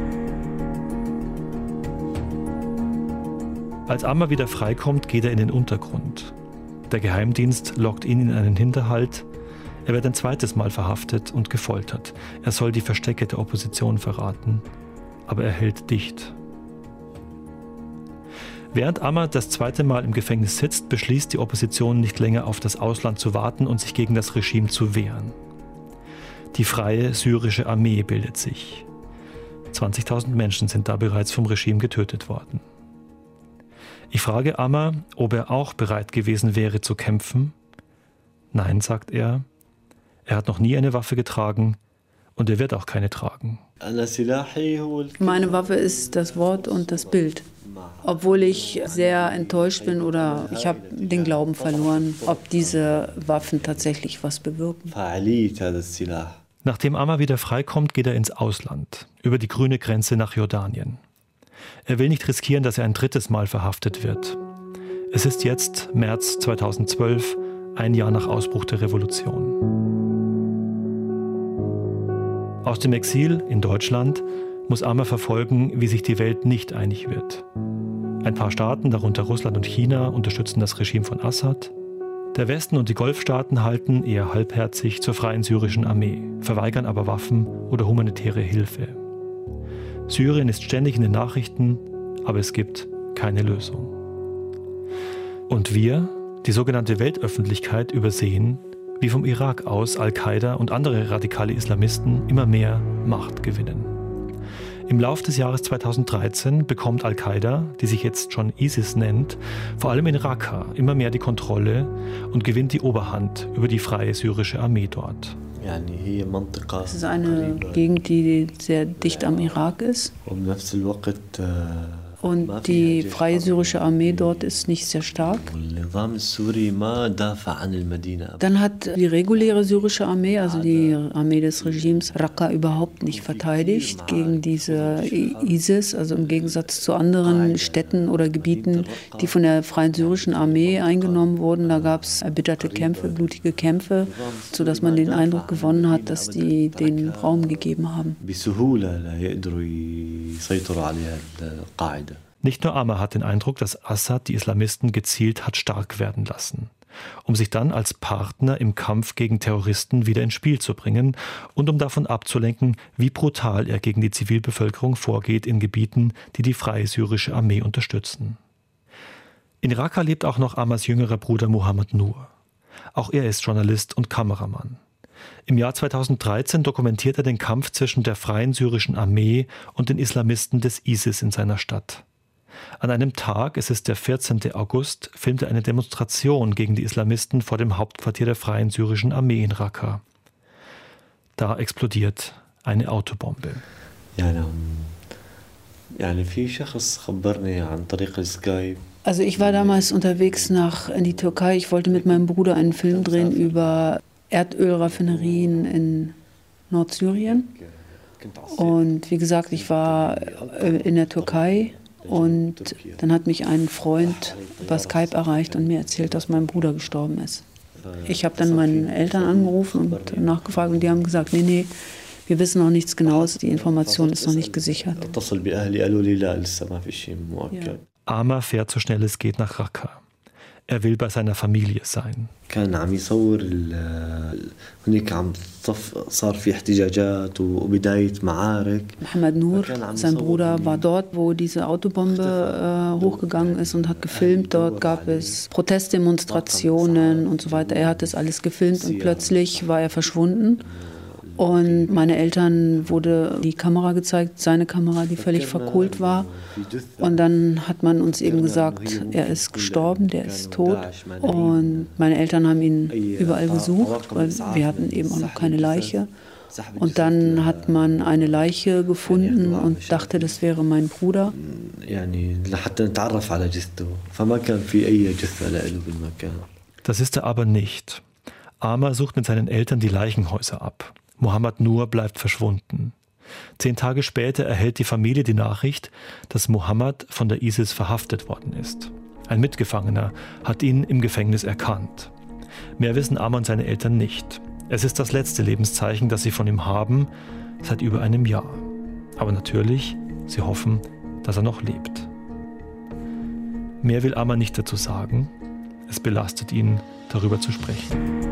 Als Amar wieder freikommt, geht er in den Untergrund. Der Geheimdienst lockt ihn in einen Hinterhalt. Er wird ein zweites Mal verhaftet und gefoltert. Er soll die Verstecke der Opposition verraten, aber er hält dicht. Während Amar das zweite Mal im Gefängnis sitzt, beschließt die Opposition nicht länger auf das Ausland zu warten und sich gegen das Regime zu wehren. Die Freie Syrische Armee bildet sich. 20.000 Menschen sind da bereits vom Regime getötet worden. Ich frage Amar, ob er auch bereit gewesen wäre zu kämpfen. Nein, sagt er. Er hat noch nie eine Waffe getragen und er wird auch keine tragen. Meine Waffe ist das Wort und das Bild. Obwohl ich sehr enttäuscht bin oder ich habe den Glauben verloren, ob diese Waffen tatsächlich was bewirken. Nachdem Amar wieder freikommt, geht er ins Ausland, über die grüne Grenze nach Jordanien. Er will nicht riskieren, dass er ein drittes Mal verhaftet wird. Es ist jetzt März 2012, ein Jahr nach Ausbruch der Revolution. Aus dem Exil in Deutschland muss Amar verfolgen, wie sich die Welt nicht einig wird. Ein paar Staaten, darunter Russland und China, unterstützen das Regime von Assad. Der Westen und die Golfstaaten halten eher halbherzig zur Freien Syrischen Armee, verweigern aber Waffen oder humanitäre Hilfe. Syrien ist ständig in den Nachrichten, aber es gibt keine Lösung. Und wir, die sogenannte Weltöffentlichkeit, übersehen, wie vom Irak aus Al-Qaida und andere radikale Islamisten immer mehr Macht gewinnen. Im Lauf des Jahres 2013 bekommt Al-Qaida, die sich jetzt schon ISIS nennt, vor allem in Raqqa immer mehr die Kontrolle und gewinnt die Oberhand über die freie syrische Armee dort. Es ist eine Gegend, die sehr dicht am Irak ist. Und die freie syrische Armee dort ist nicht sehr stark. Dann hat die reguläre syrische Armee, also die Armee des Regimes, Raqqa überhaupt nicht verteidigt gegen diese ISIS. Also im Gegensatz zu anderen Städten oder Gebieten, die von der freien syrischen Armee eingenommen wurden. Da gab es erbitterte Kämpfe, blutige Kämpfe, sodass man den Eindruck gewonnen hat, dass die den Raum gegeben haben. Nicht nur Amr hat den Eindruck, dass Assad die Islamisten gezielt hat stark werden lassen, um sich dann als Partner im Kampf gegen Terroristen wieder ins Spiel zu bringen und um davon abzulenken, wie brutal er gegen die Zivilbevölkerung vorgeht in Gebieten, die die freie syrische Armee unterstützen. In Raqqa lebt auch noch Amrs jüngerer Bruder Mohammed Nur. Auch er ist Journalist und Kameramann. Im Jahr 2013 dokumentiert er den Kampf zwischen der freien syrischen Armee und den Islamisten des ISIS in seiner Stadt. An einem Tag, es ist der 14. August, filmt er eine Demonstration gegen die Islamisten vor dem Hauptquartier der freien syrischen Armee in Raqqa. Da explodiert eine Autobombe. Also ich war damals unterwegs in die Türkei. Ich wollte mit meinem Bruder einen Film drehen über Erdölraffinerien in Nordsyrien. Und wie gesagt, ich war in der Türkei. Und dann hat mich ein Freund über Skype erreicht und mir erzählt, dass mein Bruder gestorben ist. Ich habe dann meinen Eltern angerufen und nachgefragt und die haben gesagt, nee, wir wissen noch nichts Genaues, die Information ist noch nicht gesichert. Ja. Amr fährt so schnell es geht nach Raqqa. Er will bei seiner Familie sein. Mohammed Nur, sein Bruder, war dort, wo diese Autobombe hochgegangen ist und hat gefilmt. Dort gab es Protestdemonstrationen und so weiter. Er hat das alles gefilmt und plötzlich war er verschwunden. Und meine Eltern wurde die Kamera gezeigt, seine Kamera, die völlig verkohlt war. Und dann hat man uns eben gesagt, er ist gestorben, der ist tot. Und meine Eltern haben ihn überall gesucht, weil wir hatten eben auch noch keine Leiche. Und dann hat man eine Leiche gefunden und dachte, das wäre mein Bruder. Das ist er aber nicht. Amr sucht mit seinen Eltern die Leichenhäuser ab. Mohammed Nur bleibt verschwunden. 10 Tage später erhält die Familie die Nachricht, dass Mohammed von der ISIS verhaftet worden ist. Ein Mitgefangener hat ihn im Gefängnis erkannt. Mehr wissen Amr und seine Eltern nicht. Es ist das letzte Lebenszeichen, das sie von ihm haben, seit über einem Jahr. Aber natürlich, sie hoffen, dass er noch lebt. Mehr will Amr nicht dazu sagen. Es belastet ihn, darüber zu sprechen.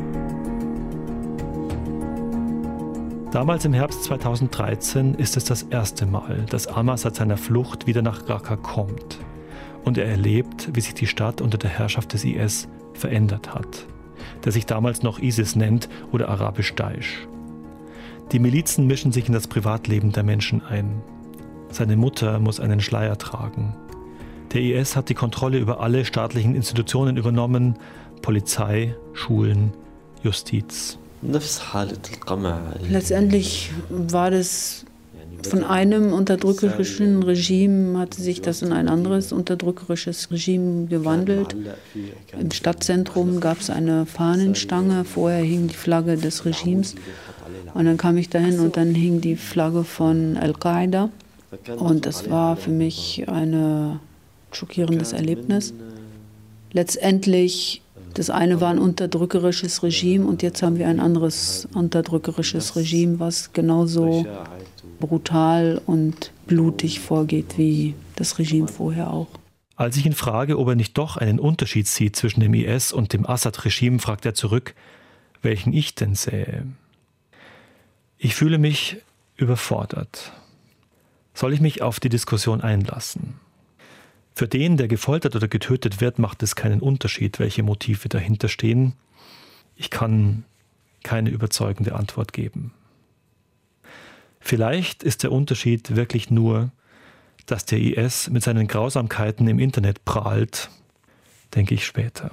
Damals im Herbst 2013 ist es das erste Mal, dass Amr seit seiner Flucht wieder nach Raqqa kommt. Und er erlebt, wie sich die Stadt unter der Herrschaft des IS verändert hat, der sich damals noch ISIS nennt oder arabisch Daesh. Die Milizen mischen sich in das Privatleben der Menschen ein. Seine Mutter muss einen Schleier tragen. Der IS hat die Kontrolle über alle staatlichen Institutionen übernommen: Polizei, Schulen, Justiz. Letztendlich war das von einem unterdrückerischen Regime, hatte sich das in ein anderes unterdrückerisches Regime gewandelt. Im Stadtzentrum gab es eine Fahnenstange, vorher hing die Flagge des Regimes. Und dann kam ich dahin und dann hing die Flagge von Al-Qaida. Und das war für mich ein schockierendes Erlebnis. Letztendlich, das eine war ein unterdrückerisches Regime und jetzt haben wir ein anderes unterdrückerisches Regime, was genauso brutal und blutig vorgeht wie das Regime vorher auch. Als ich ihn frage, ob er nicht doch einen Unterschied sieht zwischen dem IS und dem Assad-Regime, fragt er zurück, welchen ich denn sähe. Ich fühle mich überfordert. Soll ich mich auf die Diskussion einlassen? Für den, der gefoltert oder getötet wird, macht es keinen Unterschied, welche Motive dahinter stehen. Ich kann keine überzeugende Antwort geben. Vielleicht ist der Unterschied wirklich nur, dass der IS mit seinen Grausamkeiten im Internet prahlt, denke ich später.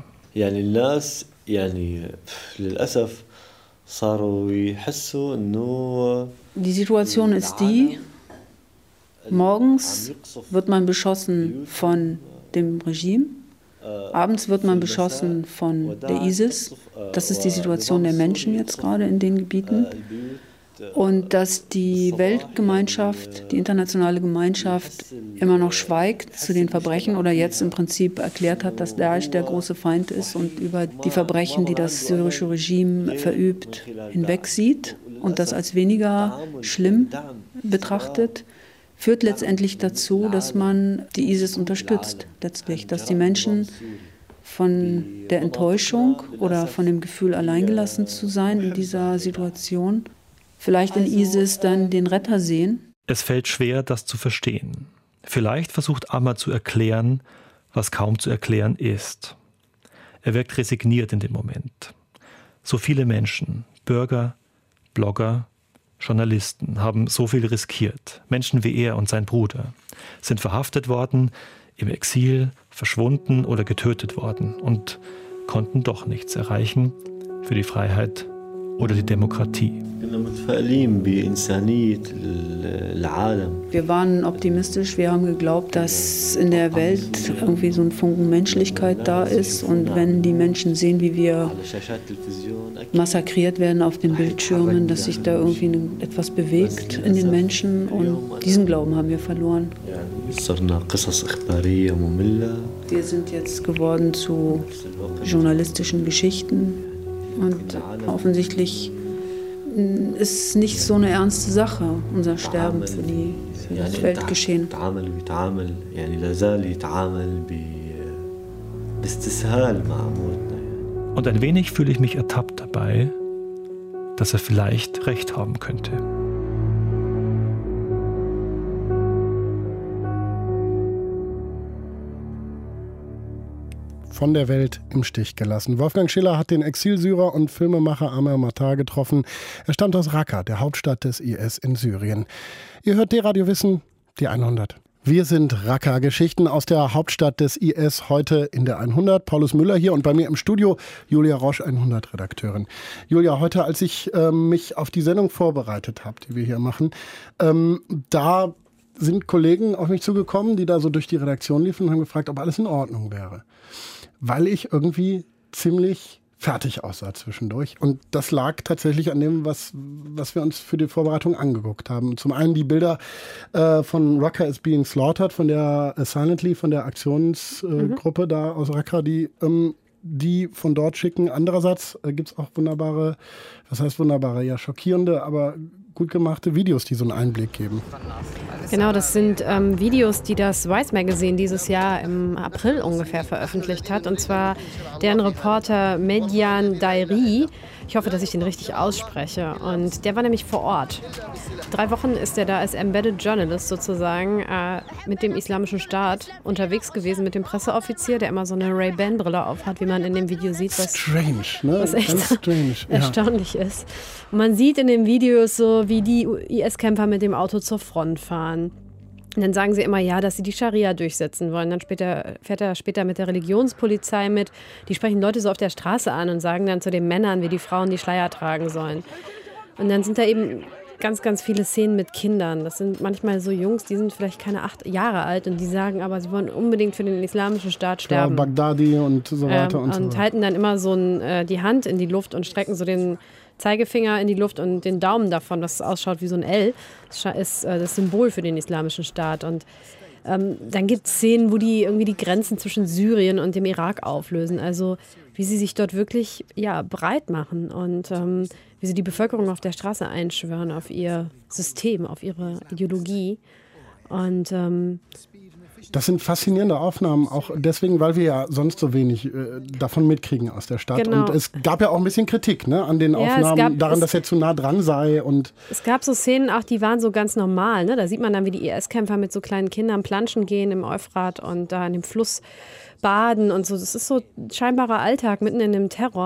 Die Situation ist die, morgens wird man beschossen von dem Regime, abends wird man beschossen von der ISIS. Das ist die Situation der Menschen jetzt gerade in den Gebieten. Und dass die Weltgemeinschaft, die internationale Gemeinschaft immer noch schweigt zu den Verbrechen oder jetzt im Prinzip erklärt hat, dass Daesh der große Feind ist und über die Verbrechen, die das syrische Regime verübt, hinwegsieht und das als weniger schlimm betrachtet, führt letztendlich dazu, dass man die ISIS unterstützt, letztlich, dass die Menschen von der Enttäuschung oder von dem Gefühl, alleingelassen zu sein in dieser Situation, vielleicht in ISIS dann den Retter sehen. Es fällt schwer, das zu verstehen. Vielleicht versucht Ahmad zu erklären, was kaum zu erklären ist. Er wirkt resigniert in dem Moment. So viele Menschen, Bürger, Blogger, Journalisten haben so viel riskiert. Menschen wie er und sein Bruder sind verhaftet worden, im Exil, verschwunden oder getötet worden und konnten doch nichts erreichen für die Freiheit oder die Demokratie. Wir waren optimistisch, wir haben geglaubt, dass in der Welt irgendwie so ein Funken Menschlichkeit da ist und wenn die Menschen sehen, wie wir massakriert werden auf den Bildschirmen, dass sich da irgendwie etwas bewegt in den Menschen und diesen Glauben haben wir verloren. Wir sind jetzt geworden zu journalistischen Geschichten. Und offensichtlich ist nicht so eine ernste Sache, unser Sterben für das Weltgeschehen. Und ein wenig fühle ich mich ertappt dabei, dass er vielleicht recht haben könnte. Von der Welt im Stich gelassen. Wolfgang Schiller hat den Exilsyrer und Filmemacher Amer Matar getroffen. Er stammt aus Raqqa, der Hauptstadt des IS in Syrien. Ihr hört D-Radio Wissen, die 100. Wir sind Raqqa, Geschichten aus der Hauptstadt des IS, heute in der 100. Paulus Müller hier und bei mir im Studio Julia Roche, 100-Redakteurin. Julia, heute, als ich mich auf die Sendung vorbereitet habe, die wir hier machen, da sind Kollegen auf mich zugekommen, die da so durch die Redaktion liefen und haben gefragt, ob alles in Ordnung wäre. Weil ich irgendwie ziemlich fertig aussah zwischendurch. Und das lag tatsächlich an dem, was wir uns für die Vorbereitung angeguckt haben. Zum einen die Bilder von Raqqa is being slaughtered, von der Silently, von der Aktionsgruppe da aus Raqqa, die von dort schicken. Andererseits gibt es auch wunderbare, ja schockierende, aber gut gemachte Videos, die so einen Einblick geben. Genau, das sind Videos, die das Vice Magazine dieses Jahr im April ungefähr veröffentlicht hat. Und zwar deren Reporter Medjan Dairi. Ich hoffe, dass ich den richtig ausspreche. Und der war nämlich vor Ort. 3 Wochen ist er da als Embedded Journalist sozusagen mit dem Islamischen Staat unterwegs gewesen, mit dem Presseoffizier, der immer so eine Ray-Ban-Brille aufhat, wie man in dem Video sieht. Strange, ne? Was echt ganz strange, erstaunlich ist. Und man sieht in den Videos so, wie die IS-Kämpfer mit dem Auto zur Front fahren. Und dann sagen sie immer, ja, dass sie die Scharia durchsetzen wollen. Dann fährt er später mit der Religionspolizei mit. Die sprechen Leute so auf der Straße an und sagen dann zu den Männern, wie die Frauen die Schleier tragen sollen. Und dann sind da eben ganz, ganz viele Szenen mit Kindern. Das sind manchmal so Jungs, die sind vielleicht keine 8 Jahre alt und die sagen aber, sie wollen unbedingt für den Islamischen Staat sterben. Ja, Bagdadi und so weiter und so weiter. Und halten dann immer so die Hand in die Luft und strecken so den Zeigefinger in die Luft und den Daumen davon, was ausschaut wie so ein L. Das ist das Symbol für den Islamischen Staat. Und dann gibt es Szenen, wo die irgendwie die Grenzen zwischen Syrien und dem Irak auflösen. Also wie sie sich dort wirklich breit machen und wie sie die Bevölkerung auf der Straße einschwören, auf ihr System, auf ihre Ideologie. Und das sind faszinierende Aufnahmen, auch deswegen, weil wir ja sonst so wenig davon mitkriegen aus der Stadt. Genau. Und es gab ja auch ein bisschen Kritik, ne, an den Aufnahmen, daran, dass er zu nah dran sei. Und es gab so Szenen auch, die waren so ganz normal. Ne? Da sieht man dann, wie die IS-Kämpfer mit so kleinen Kindern planschen gehen im Euphrat und da in dem Fluss baden und so. Das ist so scheinbarer Alltag mitten in dem Terror.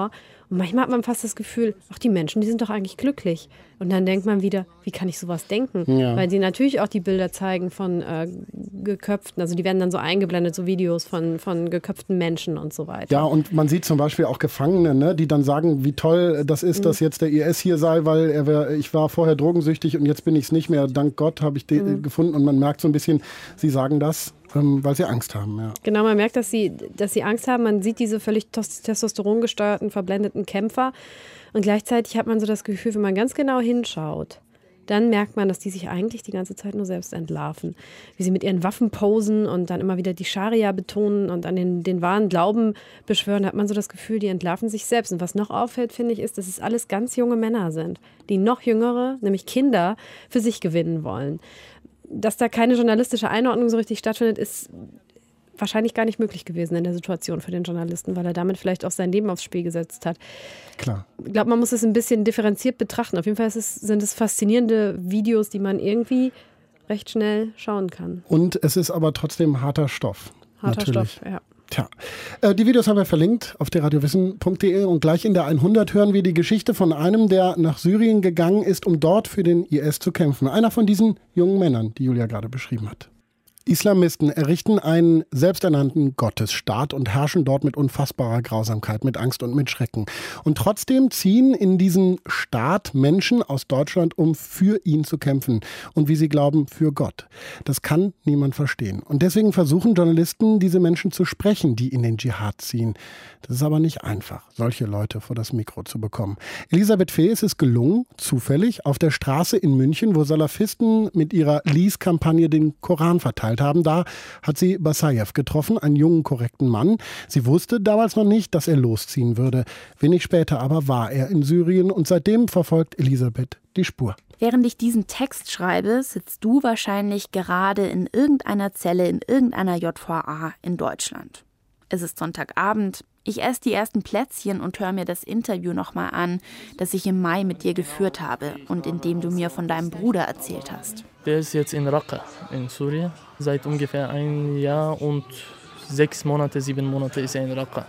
Und manchmal hat man fast das Gefühl, ach, die Menschen, die sind doch eigentlich glücklich. Und dann denkt man wieder, wie kann ich sowas denken? Ja. Weil sie natürlich auch die Bilder zeigen von geköpften, also die werden dann so eingeblendet, so Videos von geköpften Menschen und so weiter. Ja, und man sieht zum Beispiel auch Gefangene, ne, die dann sagen, wie toll das ist, dass jetzt der IS hier sei, weil ich war vorher drogensüchtig und jetzt bin ich es nicht mehr. Dank Gott habe ich gefunden. Und man merkt so ein bisschen, sie sagen das, weil sie Angst haben. Ja. Genau, man merkt, dass sie Angst haben. Man sieht diese völlig testosterongesteuerten, verblendeten Kämpfer. Und gleichzeitig hat man so das Gefühl, wenn man ganz genau hinschaut, dann merkt man, dass die sich eigentlich die ganze Zeit nur selbst entlarven. Wie sie mit ihren Waffen posen und dann immer wieder die Scharia betonen und an den wahren Glauben beschwören, hat man so das Gefühl, die entlarven sich selbst. Und was noch auffällt, finde ich, ist, dass es alles ganz junge Männer sind, die noch jüngere, nämlich Kinder, für sich gewinnen wollen. Dass da keine journalistische Einordnung so richtig stattfindet, ist wahrscheinlich gar nicht möglich gewesen in der Situation für den Journalisten, weil er damit vielleicht auch sein Leben aufs Spiel gesetzt hat. Klar. Ich glaube, man muss es ein bisschen differenziert betrachten. Auf jeden Fall sind es faszinierende Videos, die man irgendwie recht schnell schauen kann. Und es ist aber trotzdem harter Stoff. Harter Stoff, ja. Tja, die Videos haben wir verlinkt auf derradiowissen.de und gleich in der 100 hören wir die Geschichte von einem, der nach Syrien gegangen ist, um dort für den IS zu kämpfen. Einer von diesen jungen Männern, die Julia gerade beschrieben hat. Islamisten errichten einen selbsternannten Gottesstaat und herrschen dort mit unfassbarer Grausamkeit, mit Angst und mit Schrecken. Und trotzdem ziehen in diesen Staat Menschen aus Deutschland, um für ihn zu kämpfen und, wie sie glauben, für Gott. Das kann niemand verstehen. Und deswegen versuchen Journalisten, diese Menschen zu sprechen, die in den Dschihad ziehen. Das ist aber nicht einfach, solche Leute vor das Mikro zu bekommen. Elisabeth Fee ist es gelungen, zufällig, auf der Straße in München, wo Salafisten mit ihrer Lies-Kampagne den Koran verteilt haben. Da hat sie Basayev getroffen, einen jungen, korrekten Mann. Sie wusste damals noch nicht, dass er losziehen würde. Wenig später aber war er in Syrien und seitdem verfolgt Elisabeth die Spur. Während ich diesen Text schreibe, sitzt du wahrscheinlich gerade in irgendeiner Zelle in irgendeiner JVA in Deutschland. Es ist Sonntagabend. Ich esse die ersten Plätzchen und höre mir das Interview nochmal an, das ich im Mai mit dir geführt habe und in dem du mir von deinem Bruder erzählt hast. Der ist jetzt in Raqqa in Syrien. Seit ungefähr 1 Jahr und 6 Monate, 7 Monate ist er in Raqqa.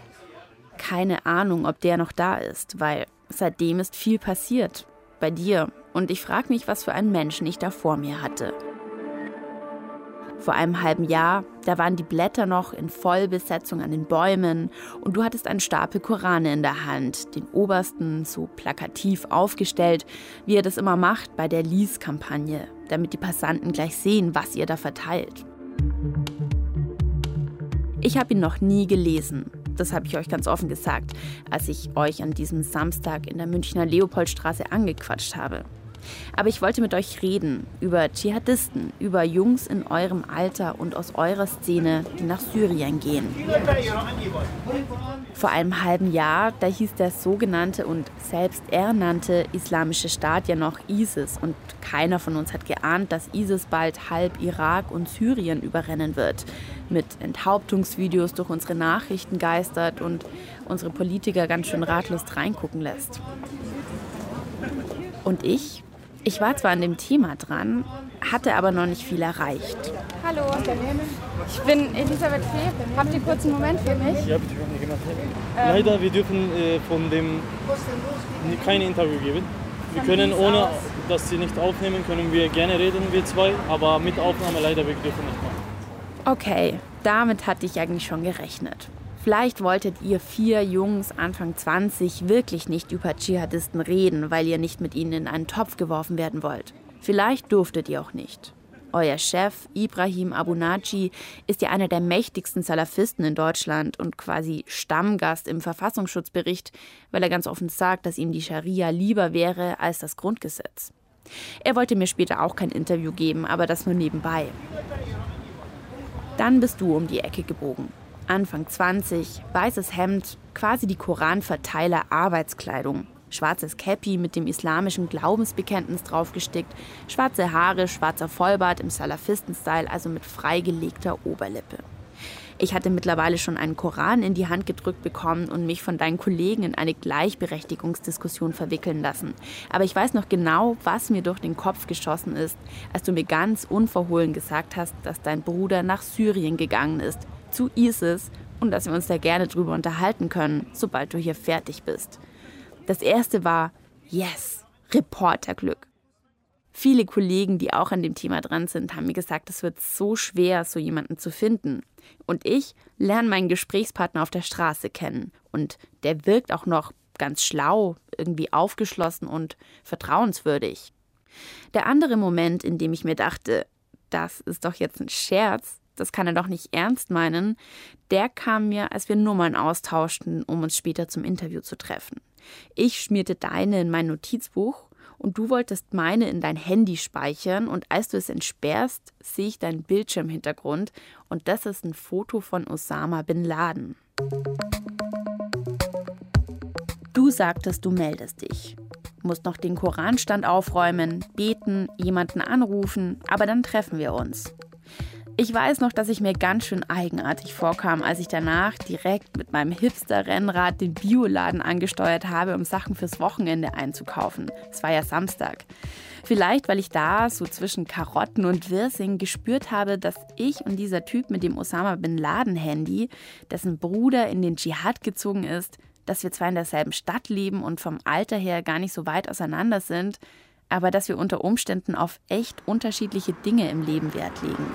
Keine Ahnung, ob der noch da ist, weil seitdem ist viel passiert. Bei dir. Und ich frage mich, was für einen Menschen ich da vor mir hatte. Vor einem halben Jahr, da waren die Blätter noch in Vollbesetzung an den Bäumen und du hattest einen Stapel Korane in der Hand, den obersten so plakativ aufgestellt, wie er das immer macht bei der Lies-Kampagne, damit die Passanten gleich sehen, was ihr da verteilt. Ich habe ihn noch nie gelesen. Das habe ich euch ganz offen gesagt, als ich euch an diesem Samstag in der Münchner Leopoldstraße angequatscht habe. Aber ich wollte mit euch reden über Dschihadisten, über Jungs in eurem Alter und aus eurer Szene, die nach Syrien gehen. Vor einem halben Jahr, da hieß der sogenannte und selbst ernannte Islamische Staat ja noch ISIS. Und keiner von uns hat geahnt, dass ISIS bald halb Irak und Syrien überrennen wird. Mit Enthauptungsvideos durch unsere Nachrichten geistert und unsere Politiker ganz schön ratlos reingucken lässt. Und ich war zwar an dem Thema dran, hatte aber noch nicht viel erreicht. Hallo, ich bin Elisabeth Fee. Habt ihr kurz einen Moment für mich? Ja, bitte. Leider, wir dürfen von dem kein Interview geben. Wir können, ohne dass sie nicht aufnehmen, können wir gerne reden, wir zwei. Aber mit Aufnahme leider, wir dürfen nicht machen. Okay, damit hatte ich eigentlich schon gerechnet. Vielleicht wolltet ihr 4 Jungs Anfang 20 wirklich nicht über Dschihadisten reden, weil ihr nicht mit ihnen in einen Topf geworfen werden wollt. Vielleicht durftet ihr auch nicht. Euer Chef, Ibrahim Abu-Naji, ist ja einer der mächtigsten Salafisten in Deutschland und quasi Stammgast im Verfassungsschutzbericht, weil er ganz offen sagt, dass ihm die Scharia lieber wäre als das Grundgesetz. Er wollte mir später auch kein Interview geben, aber das nur nebenbei. Dann bist du um die Ecke gebogen. Anfang 20, weißes Hemd, quasi die Koranverteiler-Arbeitskleidung. Schwarzes Käppi mit dem islamischen Glaubensbekenntnis draufgestickt, schwarze Haare, schwarzer Vollbart im Salafisten-Style, also mit freigelegter Oberlippe. Ich hatte mittlerweile schon einen Koran in die Hand gedrückt bekommen und mich von deinen Kollegen in eine Gleichberechtigungsdiskussion verwickeln lassen. Aber ich weiß noch genau, was mir durch den Kopf geschossen ist, als du mir ganz unverhohlen gesagt hast, dass dein Bruder nach Syrien gegangen ist, zu ISIS, und dass wir uns da gerne drüber unterhalten können, sobald du hier fertig bist. Das erste war, yes, Reporterglück. Viele Kollegen, die auch an dem Thema dran sind, haben mir gesagt, es wird so schwer, so jemanden zu finden. Und ich lerne meinen Gesprächspartner auf der Straße kennen. Und der wirkt auch noch ganz schlau, irgendwie aufgeschlossen und vertrauenswürdig. Der andere Moment, in dem ich mir dachte, das ist doch jetzt ein Scherz, das kann er doch nicht ernst meinen, der kam mir, als wir Nummern austauschten, um uns später zum Interview zu treffen. Ich schmierte deine in mein Notizbuch und du wolltest meine in dein Handy speichern und als du es entsperrst, sehe ich deinen Bildschirmhintergrund und das ist ein Foto von Osama bin Laden. Du sagtest, du meldest dich. Musst noch den Koranstand aufräumen, beten, jemanden anrufen, aber dann treffen wir uns. Ich weiß noch, dass ich mir ganz schön eigenartig vorkam, als ich danach direkt mit meinem Hipster-Rennrad den Bioladen angesteuert habe, um Sachen fürs Wochenende einzukaufen. Es war ja Samstag. Vielleicht, weil ich da so zwischen Karotten und Wirsing gespürt habe, dass ich und dieser Typ mit dem Osama bin Laden-Handy, dessen Bruder in den Dschihad gezogen ist, dass wir zwar in derselben Stadt leben und vom Alter her gar nicht so weit auseinander sind, aber dass wir unter Umständen auf echt unterschiedliche Dinge im Leben Wert legen.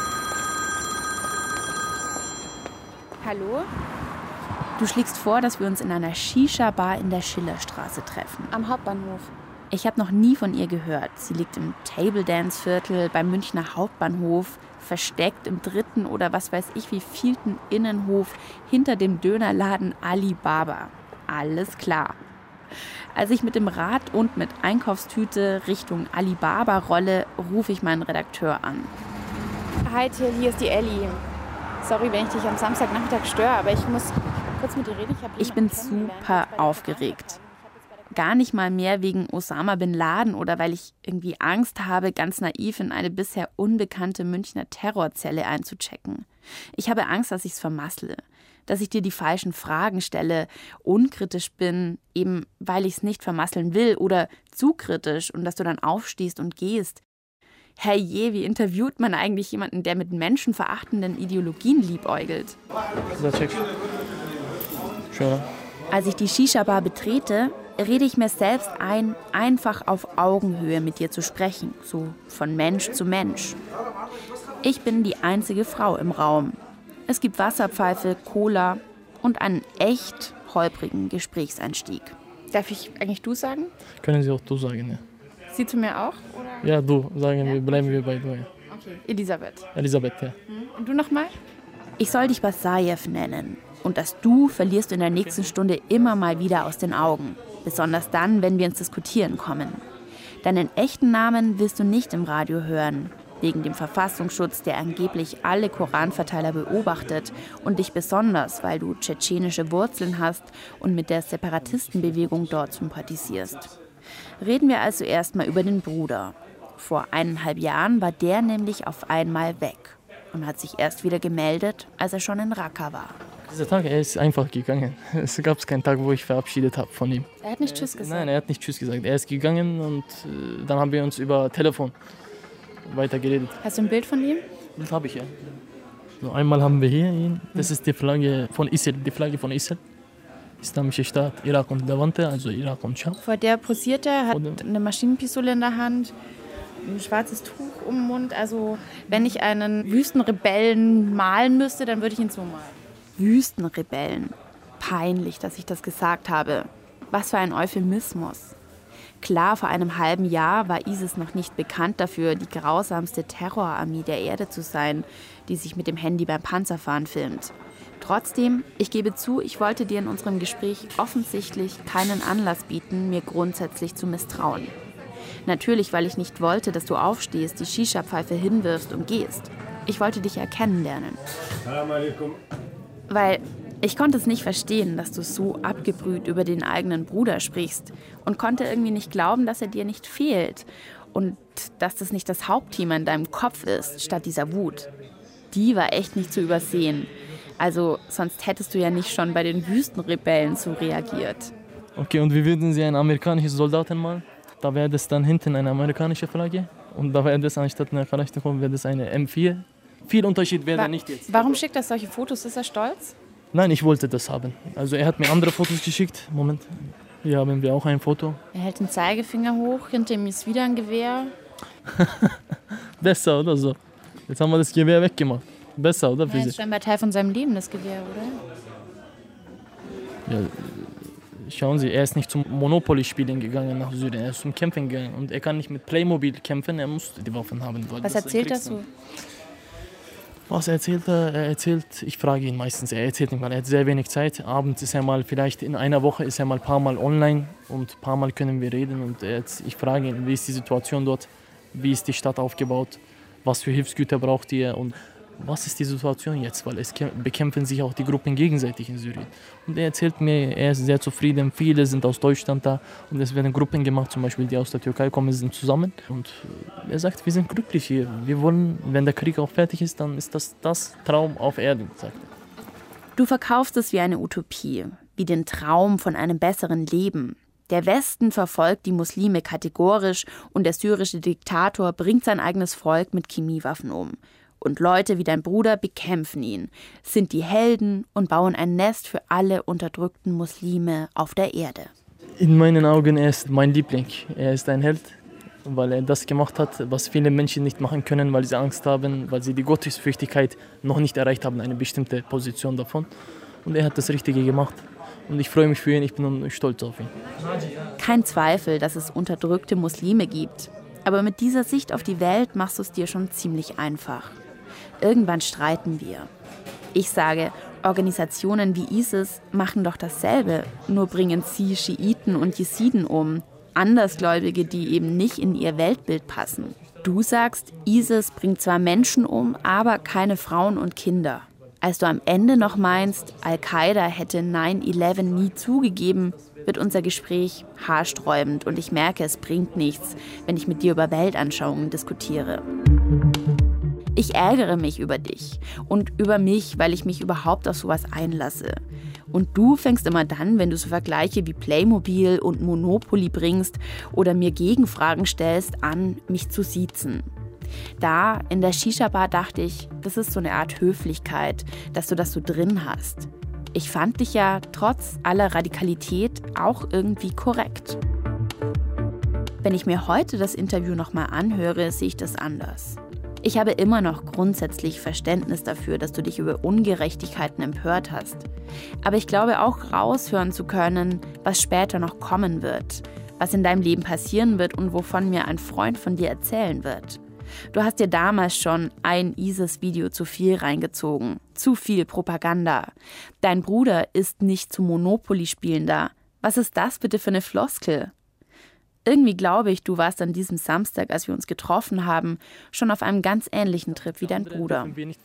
Hallo? Du schlägst vor, dass wir uns in einer Shisha-Bar in der Schillerstraße treffen. Am Hauptbahnhof. Ich habe noch nie von ihr gehört. Sie liegt im Table-Dance-Viertel beim Münchner Hauptbahnhof, versteckt im 3. oder was weiß ich wie vielten Innenhof hinter dem Dönerladen Alibaba. Alles klar. Als ich mit dem Rad und mit Einkaufstüte Richtung Alibaba rolle, rufe ich meinen Redakteur an. Hi Till, hier ist die Elli. Sorry, wenn ich dich am Samstagnachmittag störe, aber ich muss kurz mit dir reden. Ich bin super aufgeregt. Gar nicht mal mehr wegen Osama bin Laden oder weil ich irgendwie Angst habe, ganz naiv in eine bisher unbekannte Münchner Terrorzelle einzuchecken. Ich habe Angst, dass ich es vermassle, dass ich dir die falschen Fragen stelle, unkritisch bin, eben weil ich es nicht vermasseln will oder zu kritisch und dass du dann aufstehst und gehst. Herrje, wie interviewt man eigentlich jemanden, der mit menschenverachtenden Ideologien liebäugelt? Als ich die Shisha-Bar betrete, rede ich mir selbst ein, einfach auf Augenhöhe mit dir zu sprechen, so von Mensch zu Mensch. Ich bin die einzige Frau im Raum. Es gibt Wasserpfeife, Cola und einen echt holprigen Gesprächseinstieg. Darf ich eigentlich du sagen? Können Sie auch du sagen, ja. Sie zu mir auch? Oder? Ja, du, sagen wir, bleiben wir bei du, ja. Okay, Elisabeth. Elisabeth, ja. Und du nochmal? Ich soll dich Basajew nennen. Und das Du verlierst du in der nächsten Stunde immer mal wieder aus den Augen. Besonders dann, wenn wir ins Diskutieren kommen. Deinen echten Namen willst du nicht im Radio hören. Wegen dem Verfassungsschutz, der angeblich alle Koranverteiler beobachtet und dich besonders, weil du tschetschenische Wurzeln hast und mit der Separatistenbewegung dort sympathisierst. Reden wir also erstmal über den Bruder. Vor 1,5 Jahren war der nämlich auf einmal weg und hat sich erst wieder gemeldet, als er schon in Raqqa war. Dieser Tag, er ist einfach gegangen. Es gab keinen Tag, wo ich verabschiedet habe von ihm. Er hat nicht Tschüss gesagt? Nein, er hat nicht Tschüss gesagt. Er ist gegangen und dann haben wir uns über Telefon weiter geredet. Hast du ein Bild von ihm? Das habe ich, ja. So, einmal haben wir hier ihn. Das ist die Flagge von ISIL, Islamische Staat, Irak und Levante, also Irak und Scham. Vor der posiert er, hat eine Maschinenpistole in der Hand, ein schwarzes Tuch um den Mund. Also wenn ich einen Wüstenrebellen malen müsste, dann würde ich ihn so malen. Wüstenrebellen. Peinlich, dass ich das gesagt habe. Was für ein Euphemismus. Klar, vor einem halben Jahr war ISIS noch nicht bekannt dafür, die grausamste Terrorarmee der Erde zu sein, die sich mit dem Handy beim Panzerfahren filmt. Trotzdem, ich gebe zu, ich wollte dir in unserem Gespräch offensichtlich keinen Anlass bieten, mir grundsätzlich zu misstrauen. Natürlich, weil ich nicht wollte, dass du aufstehst, die Shisha-Pfeife hinwirfst und gehst. Ich wollte dich ja kennenlernen. Weil ich konnte es nicht verstehen, dass du so abgebrüht über den eigenen Bruder sprichst und konnte irgendwie nicht glauben, dass er dir nicht fehlt und dass das nicht das Hauptthema in deinem Kopf ist, statt dieser Wut. Die war echt nicht zu übersehen. Also sonst hättest du ja nicht schon bei den Wüstenrebellen so reagiert. Okay, und wie würden Sie einen amerikanischen Soldaten malen? Da wäre das dann hinten eine amerikanische Flagge und da wäre das anstatt einer Kalashnikov wäre das eine M4. Viel Unterschied wäre da nicht jetzt. Warum schickt er solche Fotos? Ist er stolz? Nein, ich wollte das haben. Also er hat mir andere Fotos geschickt. Moment. Hier haben wir auch ein Foto. Er hält den Zeigefinger hoch, hinter ihm ist wieder ein Gewehr. Besser oder so? Jetzt haben wir das Gewehr weggemacht. Besser, oder? Ja, das ist scheinbar Teil von seinem Leben, das Gewehr, oder? Ja, schauen Sie, er ist nicht zum Monopoly-Spielen gegangen nach Syrien, er ist zum Kämpfen gegangen. Und er kann nicht mit Playmobil kämpfen, er muss die Waffen haben. Was erzählt er so? Was erzählt er? Er erzählt, ich frage ihn meistens, er erzählt nicht mal, er hat sehr wenig Zeit. Abends ist er mal, vielleicht in einer Woche ist er mal ein paar Mal online und ein paar Mal können wir reden. Und ich frage ihn, wie ist die Situation dort, wie ist die Stadt aufgebaut, was für Hilfsgüter braucht ihr und was ist die Situation jetzt, weil es bekämpfen sich auch die Gruppen gegenseitig in Syrien. Und er erzählt mir, er ist sehr zufrieden, viele sind aus Deutschland da und es werden Gruppen gemacht, zum Beispiel die aus der Türkei kommen, sind zusammen. Und er sagt, wir sind glücklich hier, wir wollen, wenn der Krieg auch fertig ist, dann ist das Traum auf Erden, sagt er. Du verkaufst es wie eine Utopie, wie den Traum von einem besseren Leben. Der Westen verfolgt die Muslime kategorisch und der syrische Diktator bringt sein eigenes Volk mit Chemiewaffen um. Und Leute wie dein Bruder bekämpfen ihn, sind die Helden und bauen ein Nest für alle unterdrückten Muslime auf der Erde. In meinen Augen er ist mein Liebling. Er ist ein Held, weil er das gemacht hat, was viele Menschen nicht machen können, weil sie Angst haben, weil sie die Gottesfürchtigkeit noch nicht erreicht haben, eine bestimmte Position davon. Und er hat das Richtige gemacht. Und ich freue mich für ihn, ich bin stolz auf ihn. Kein Zweifel, dass es unterdrückte Muslime gibt. Aber mit dieser Sicht auf die Welt machst du es dir schon ziemlich einfach. Irgendwann streiten wir. Ich sage, Organisationen wie ISIS machen doch dasselbe, nur bringen sie Schiiten und Jesiden um. Andersgläubige, die eben nicht in ihr Weltbild passen. Du sagst, ISIS bringt zwar Menschen um, aber keine Frauen und Kinder. Als du am Ende noch meinst, Al-Qaida hätte 9/11 nie zugegeben, wird unser Gespräch haarsträubend und ich merke, es bringt nichts, wenn ich mit dir über Weltanschauungen diskutiere. Ich ärgere mich über dich und über mich, weil ich mich überhaupt auf sowas einlasse. Und du fängst immer dann, wenn du so Vergleiche wie Playmobil und Monopoly bringst oder mir Gegenfragen stellst, an, mich zu siezen. Da, in der Shisha-Bar, dachte ich, das ist so eine Art Höflichkeit, dass du das so drin hast. Ich fand dich ja trotz aller Radikalität auch irgendwie korrekt. Wenn ich mir heute das Interview nochmal anhöre, sehe ich das anders. Ich habe immer noch grundsätzlich Verständnis dafür, dass du dich über Ungerechtigkeiten empört hast. Aber ich glaube auch raushören zu können, was später noch kommen wird, was in deinem Leben passieren wird und wovon mir ein Freund von dir erzählen wird. Du hast dir damals schon ein ISIS-Video zu viel reingezogen. Zu viel Propaganda. Dein Bruder ist nicht zum Monopoly-Spielen da. Was ist das bitte für eine Floskel? Irgendwie glaube ich, du warst an diesem Samstag, als wir uns getroffen haben, schon auf einem ganz ähnlichen Trip wie dein Bruder.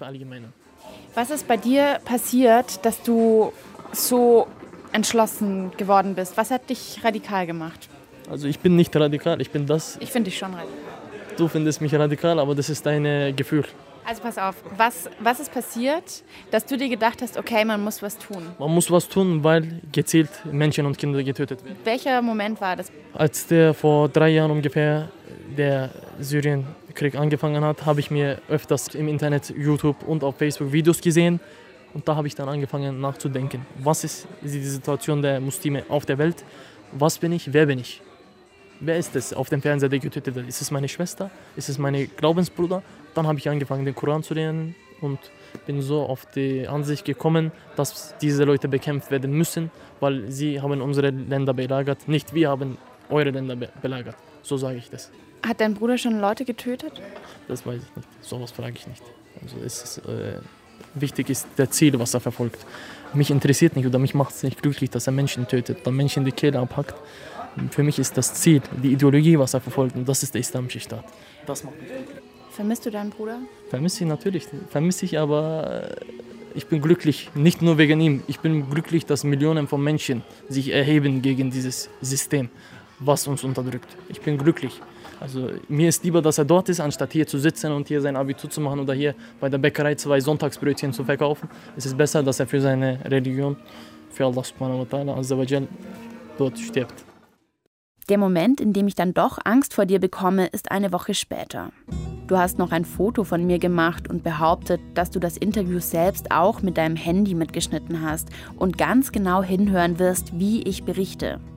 Was ist bei dir passiert, dass du so entschlossen geworden bist? Was hat dich radikal gemacht? Also ich bin nicht radikal, ich bin das. Ich finde dich schon radikal. Du findest mich radikal, aber das ist dein Gefühl. Also pass auf, was ist passiert, dass du dir gedacht hast, okay, man muss was tun? Man muss was tun, weil gezielt Menschen und Kinder getötet werden. Welcher Moment war das? Als vor 3 Jahren ungefähr der Syrienkrieg angefangen hat, habe ich mir öfters im Internet, YouTube und auf Facebook Videos gesehen. Und da habe ich dann angefangen nachzudenken. Was ist die Situation der Muslime auf der Welt? Was bin ich? Wer bin ich? Wer ist es auf dem Fernseher, der getötet wird? Ist es meine Schwester? Ist es mein Glaubensbruder? Dann habe ich angefangen, den Koran zu lernen und bin so auf die Ansicht gekommen, dass diese Leute bekämpft werden müssen, weil sie haben unsere Länder belagert. Nicht wir haben eure Länder belagert. So sage ich das. Hat dein Bruder schon Leute getötet? Das weiß ich nicht. Sowas frage ich nicht. Also wichtig ist der Ziel, was er verfolgt. Mich interessiert nicht oder mich macht es nicht glücklich, dass er Menschen tötet, dann Menschen die Kehle abhackt. Für mich ist das Ziel, die Ideologie, was er verfolgt, und das ist der islamische Staat. Das macht mich glücklich. Vermisst du deinen Bruder? Vermisse ich natürlich. Vermisse ich, aber ich bin glücklich. Nicht nur wegen ihm. Ich bin glücklich, dass Millionen von Menschen sich erheben gegen dieses System, was uns unterdrückt. Ich bin glücklich. Also mir ist lieber, dass er dort ist, anstatt hier zu sitzen und hier sein Abitur zu machen oder hier bei der Bäckerei 2 Sonntagsbrötchen zu verkaufen. Es ist besser, dass er für seine Religion, für Allah subhanahu wa ta'ala, azza wa jal, dort stirbt. Der Moment, in dem ich dann doch Angst vor dir bekomme, ist eine Woche später. Du hast noch ein Foto von mir gemacht und behauptet, dass du das Interview selbst auch mit deinem Handy mitgeschnitten hast und ganz genau hinhören wirst, wie ich berichte.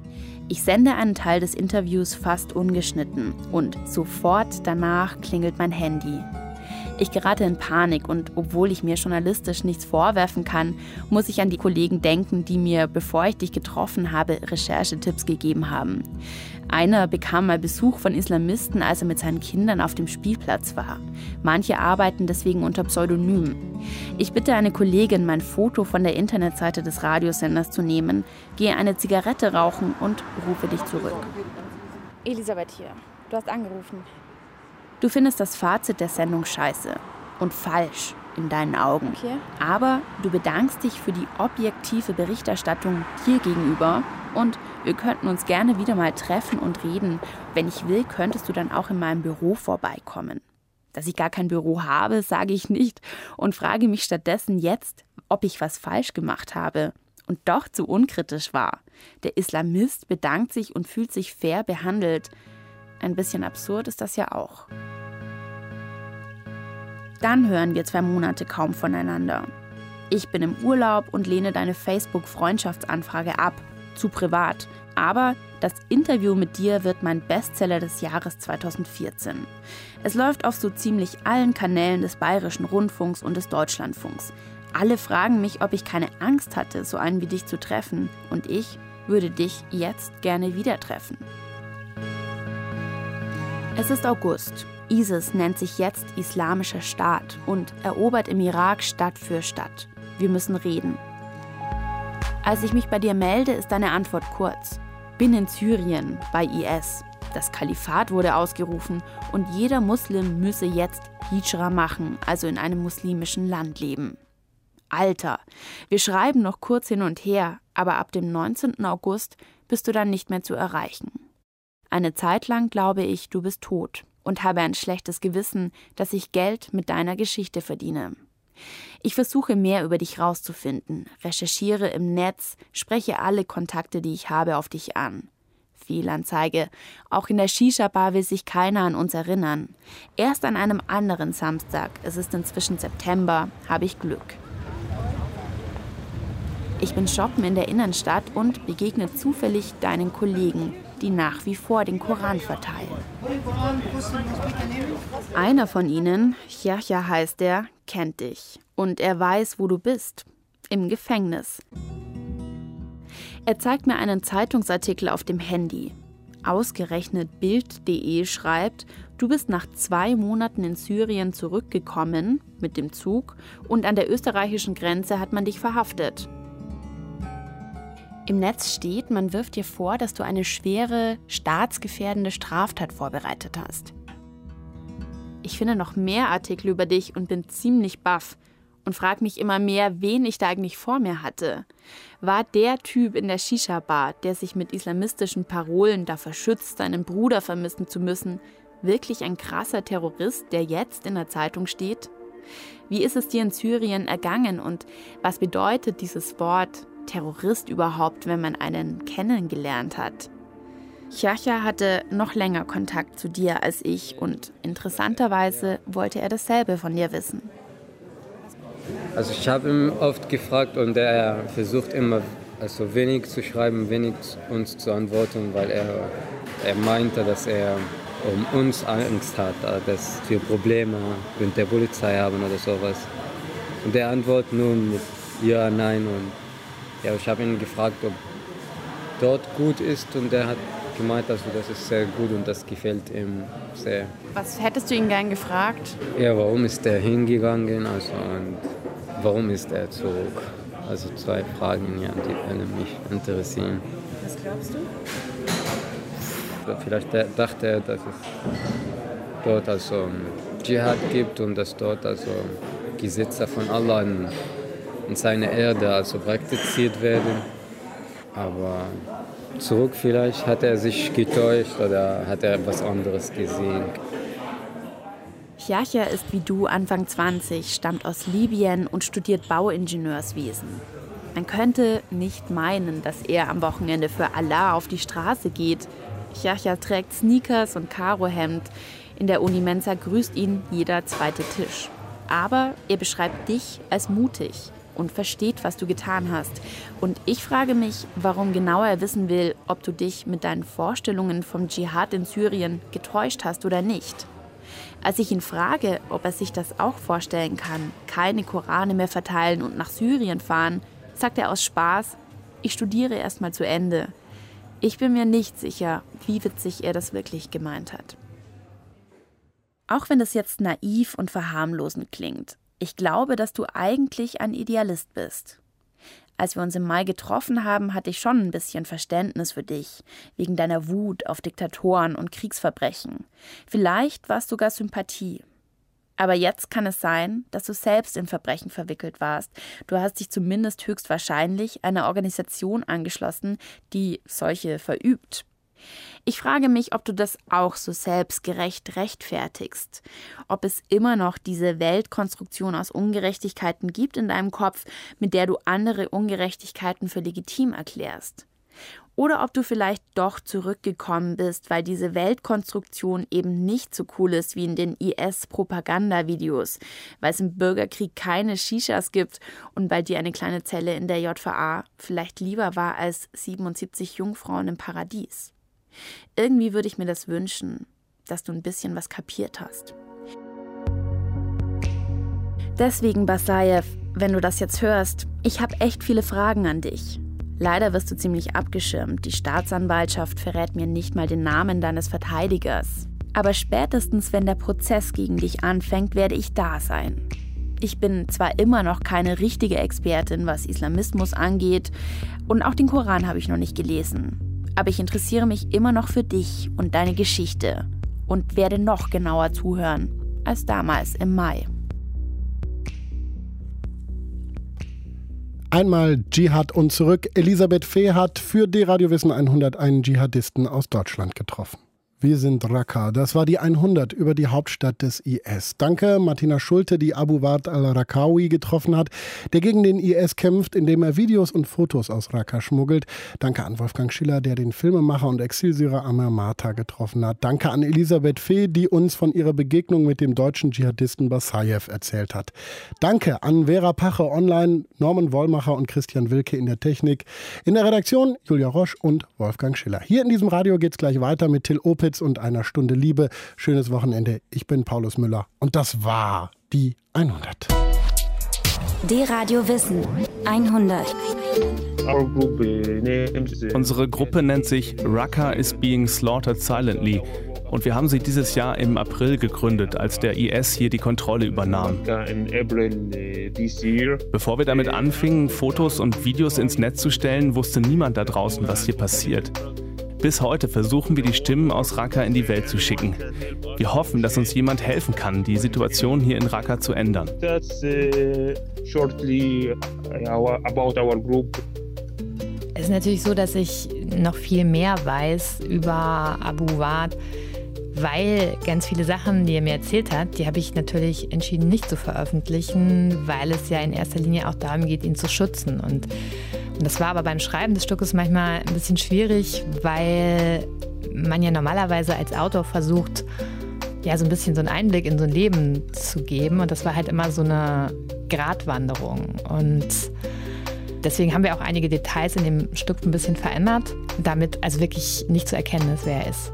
Ich sende einen Teil des Interviews fast ungeschnitten und sofort danach klingelt mein Handy. Ich gerate in Panik und obwohl ich mir journalistisch nichts vorwerfen kann, muss ich an die Kollegen denken, die mir, bevor ich dich getroffen habe, Recherchetipps gegeben haben. Einer bekam mal Besuch von Islamisten, als er mit seinen Kindern auf dem Spielplatz war. Manche arbeiten deswegen unter Pseudonym. Ich bitte eine Kollegin, mein Foto von der Internetseite des Radiosenders zu nehmen, gehe eine Zigarette rauchen und rufe dich zurück. Elisabeth hier. Du hast angerufen. Du findest das Fazit der Sendung scheiße und falsch in deinen Augen. Okay. Aber du bedankst dich für die objektive Berichterstattung dir gegenüber und wir könnten uns gerne wieder mal treffen und reden. Wenn ich will, könntest du dann auch in meinem Büro vorbeikommen. Dass ich gar kein Büro habe, sage ich nicht und frage mich stattdessen jetzt, ob ich was falsch gemacht habe und doch zu unkritisch war. Der Islamist bedankt sich und fühlt sich fair behandelt. Ein bisschen absurd ist das ja auch. Dann hören wir 2 Monate kaum voneinander. Ich bin im Urlaub und lehne deine Facebook-Freundschaftsanfrage ab. Zu privat. Aber das Interview mit dir wird mein Bestseller des Jahres 2014. Es läuft auf so ziemlich allen Kanälen des Bayerischen Rundfunks und des Deutschlandfunks. Alle fragen mich, ob ich keine Angst hatte, so einen wie dich zu treffen. Und ich würde dich jetzt gerne wieder treffen. Es ist August. ISIS nennt sich jetzt Islamischer Staat und erobert im Irak Stadt für Stadt. Wir müssen reden. Als ich mich bei dir melde, ist deine Antwort kurz. Bin in Syrien bei IS. Das Kalifat wurde ausgerufen und jeder Muslim müsse jetzt Hijra machen, also in einem muslimischen Land leben. Alter, wir schreiben noch kurz hin und her, aber ab dem 19. August bist du dann nicht mehr zu erreichen. Eine Zeit lang glaube ich, du bist tot und habe ein schlechtes Gewissen, dass ich Geld mit deiner Geschichte verdiene. Ich versuche mehr über dich rauszufinden, recherchiere im Netz, spreche alle Kontakte, die ich habe, auf dich an. Fehlanzeige. Auch in der Shisha-Bar will sich keiner an uns erinnern. Erst an einem anderen Samstag, es ist inzwischen September, habe ich Glück. Ich bin shoppen in der Innenstadt und begegne zufällig deinen Kollegen, die nach wie vor den Koran verteilen. Einer von ihnen, Yahya heißt er, kennt dich und er weiß, wo du bist. Im Gefängnis. Er zeigt mir einen Zeitungsartikel auf dem Handy. Ausgerechnet Bild.de schreibt, du bist nach 2 Monaten in Syrien zurückgekommen mit dem Zug und an der österreichischen Grenze hat man dich verhaftet. Im Netz steht, man wirft dir vor, dass du eine schwere, staatsgefährdende Straftat vorbereitet hast. Ich finde noch mehr Artikel über dich und bin ziemlich baff und frage mich immer mehr, wen ich da eigentlich vor mir hatte. War der Typ in der Shisha-Bar, der sich mit islamistischen Parolen davor schützt, seinen Bruder vermissen zu müssen, wirklich ein krasser Terrorist, der jetzt in der Zeitung steht? Wie ist es dir in Syrien ergangen und was bedeutet dieses Wort Terrorist überhaupt, wenn man einen kennengelernt hat? Yahya hatte noch länger Kontakt zu dir als ich und interessanterweise wollte er dasselbe von dir wissen. Also ich habe ihn oft gefragt und er versucht immer wenig zu schreiben, wenig uns zu antworten, weil er meinte, dass er um uns Angst hat, dass wir Probleme mit der Polizei haben oder sowas. Und er antwortet nur mit ja, nein und ja, ich habe ihn gefragt, ob dort gut ist und er hat gemeint, also das ist sehr gut und das gefällt ihm sehr. Was hättest du ihn gern gefragt? Ja, warum ist er hingegangen und warum ist er zurück? Also 2 Fragen, ja, die würden mich interessieren. Was glaubst du? Vielleicht dachte er, dass es dort also Dschihad gibt und dass dort also Gesetze von Allah in seiner Erde also praktiziert werden. Aber zurück vielleicht hat er sich getäuscht oder hat er was anderes gesehen. Yahya ist wie du Anfang 20, stammt aus Libyen und studiert Bauingenieurswesen. Man könnte nicht meinen, dass er am Wochenende für Allah auf die Straße geht. Yahya trägt Sneakers und Karohemd. In der Unimensa grüßt ihn jeder zweite Tisch. Aber er beschreibt dich als mutig. und versteht, was du getan hast. Und ich frage mich, warum genau er wissen will, ob du dich mit deinen Vorstellungen vom Dschihad in Syrien getäuscht hast oder nicht. Als ich ihn frage, ob er sich das auch vorstellen kann, keine Korane mehr verteilen und nach Syrien fahren, sagt er aus Spaß, ich studiere erst mal zu Ende. Ich bin mir nicht sicher, wie witzig er das wirklich gemeint hat. Auch wenn das jetzt naiv und verharmlosend klingt, ich glaube, dass du eigentlich ein Idealist bist. Als wir uns im Mai getroffen haben, hatte ich schon ein bisschen Verständnis für dich, wegen deiner Wut auf Diktatoren und Kriegsverbrechen. Vielleicht war es sogar Sympathie. Aber jetzt kann es sein, dass du selbst in Verbrechen verwickelt warst. Du hast dich zumindest höchstwahrscheinlich einer Organisation angeschlossen, die solche verübt. Ich frage mich, ob du das auch so selbstgerecht rechtfertigst. Ob es immer noch diese Weltkonstruktion aus Ungerechtigkeiten gibt in deinem Kopf, mit der du andere Ungerechtigkeiten für legitim erklärst. Oder ob du vielleicht doch zurückgekommen bist, weil diese Weltkonstruktion eben nicht so cool ist wie in den IS-Propagandavideos, weil es im Bürgerkrieg keine Shishas gibt und weil dir eine kleine Zelle in der JVA vielleicht lieber war als 77 Jungfrauen im Paradies. Irgendwie würde ich mir das wünschen, dass du ein bisschen was kapiert hast. Deswegen, Basayev, wenn du das jetzt hörst, ich habe echt viele Fragen an dich. Leider wirst du ziemlich abgeschirmt. Die Staatsanwaltschaft verrät mir nicht mal den Namen deines Verteidigers. Aber spätestens, wenn der Prozess gegen dich anfängt, werde ich da sein. Ich bin zwar immer noch keine richtige Expertin, was Islamismus angeht, und auch den Koran habe ich noch nicht gelesen. Aber ich interessiere mich immer noch für dich und deine Geschichte und werde noch genauer zuhören als damals im Mai. Einmal Dschihad und zurück. Elisabeth Fee hat für D-Radio Wissen 100 einen Dschihadisten aus Deutschland getroffen. Wir sind Raqqa. Das war die 100 über die Hauptstadt des IS. Danke Martina Schulte, die Abu Ward al-Raqawi getroffen hat, der gegen den IS kämpft, indem er Videos und Fotos aus Raqqa schmuggelt. Danke an Wolfgang Schiller, der den Filmemacher und Exilsyrer Amer Mata getroffen hat. Danke an Elisabeth Fee, die uns von ihrer Begegnung mit dem deutschen Dschihadisten Basayev erzählt hat. Danke an Vera Pache online, Norman Wollmacher und Christian Wilke in der Technik. In der Redaktion Julia Roche und Wolfgang Schiller. Hier in diesem Radio geht es gleich weiter mit Till Opitz und einer Stunde Liebe. Schönes Wochenende. Ich bin Paulus Müller und das war die 100. D-Radio Wissen 100. Unsere Gruppe nennt sich Raqqa is being slaughtered silently. Und wir haben sie dieses Jahr im April gegründet, als der IS hier die Kontrolle übernahm. Bevor wir damit anfingen, Fotos und Videos ins Netz zu stellen, wusste niemand da draußen, was hier passiert. Bis heute versuchen wir, die Stimmen aus Raqqa in die Welt zu schicken. Wir hoffen, dass uns jemand helfen kann, die Situation hier in Raqqa zu ändern. Es ist natürlich so, dass ich noch viel mehr weiß über Abu Ward, weil ganz viele Sachen, die er mir erzählt hat, die habe ich natürlich entschieden nicht zu veröffentlichen, weil es ja in erster Linie auch darum geht, ihn zu schützen. Und das war aber beim Schreiben des Stückes manchmal ein bisschen schwierig, weil man ja normalerweise als Autor versucht, ja, so ein bisschen so einen Einblick in so ein Leben zu geben. Und das war halt immer so eine Gratwanderung. Und deswegen haben wir auch einige Details in dem Stück ein bisschen verändert, damit also wirklich nicht zu erkennen ist, wer er ist.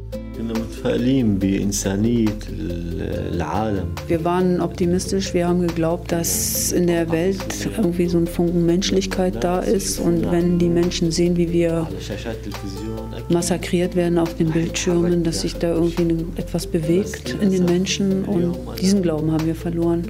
Wir waren optimistisch, wir haben geglaubt, dass in der Welt irgendwie so ein Funken Menschlichkeit da ist und wenn die Menschen sehen, wie wir massakriert werden auf den Bildschirmen, dass sich da irgendwie etwas bewegt in den Menschen und diesen Glauben haben wir verloren.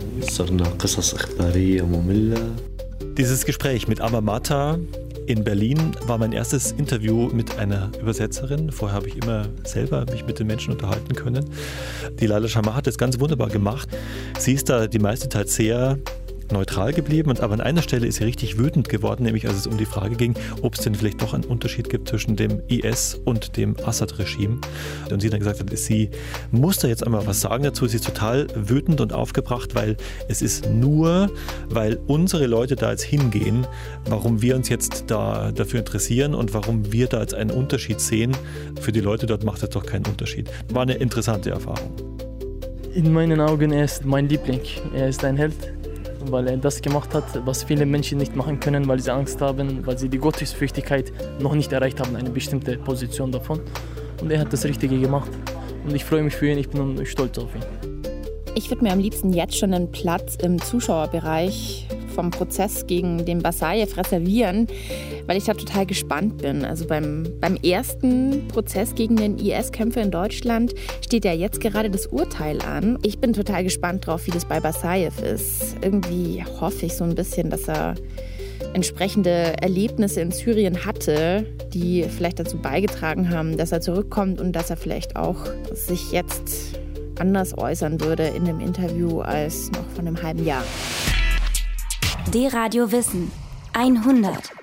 Dieses Gespräch mit Amer Mata in Berlin war mein erstes Interview mit einer Übersetzerin. Vorher habe ich immer selber mich mit den Menschen unterhalten können. Die Laila Shamar hat das ganz wunderbar gemacht. Sie ist da die meiste Zeit sehr neutral geblieben, aber an einer Stelle ist sie richtig wütend geworden, nämlich als es um die Frage ging, ob es denn vielleicht doch einen Unterschied gibt zwischen dem IS und dem Assad-Regime. Und sie dann gesagt hat, sie muss da jetzt einmal was sagen dazu. Sie ist total wütend und aufgebracht, weil es ist nur, weil unsere Leute da jetzt hingehen, warum wir uns jetzt da dafür interessieren und warum wir da jetzt einen Unterschied sehen. Für die Leute dort macht es doch keinen Unterschied. War eine interessante Erfahrung. In meinen Augen, er ist mein Liebling. Er ist ein Held. weil er das gemacht hat, was viele Menschen nicht machen können, weil sie Angst haben, weil sie die Gottesfürchtigkeit noch nicht erreicht haben, eine bestimmte Position davon. Und er hat das Richtige gemacht. Und ich freue mich für ihn, ich bin stolz auf ihn. Ich würde mir am liebsten jetzt schon einen Platz im Zuschauerbereich vom Prozess gegen den Basajew reservieren, weil ich da total gespannt bin. Also beim ersten Prozess gegen den IS-Kämpfer in Deutschland steht ja jetzt gerade das Urteil an. Ich bin total gespannt drauf, wie das bei Basajew ist. Irgendwie hoffe ich so ein bisschen, dass er entsprechende Erlebnisse in Syrien hatte, die vielleicht dazu beigetragen haben, dass er zurückkommt und dass er vielleicht auch sich jetzt anders äußern würde in dem Interview als noch vor einem halben Jahr. D-Radio Wissen 100.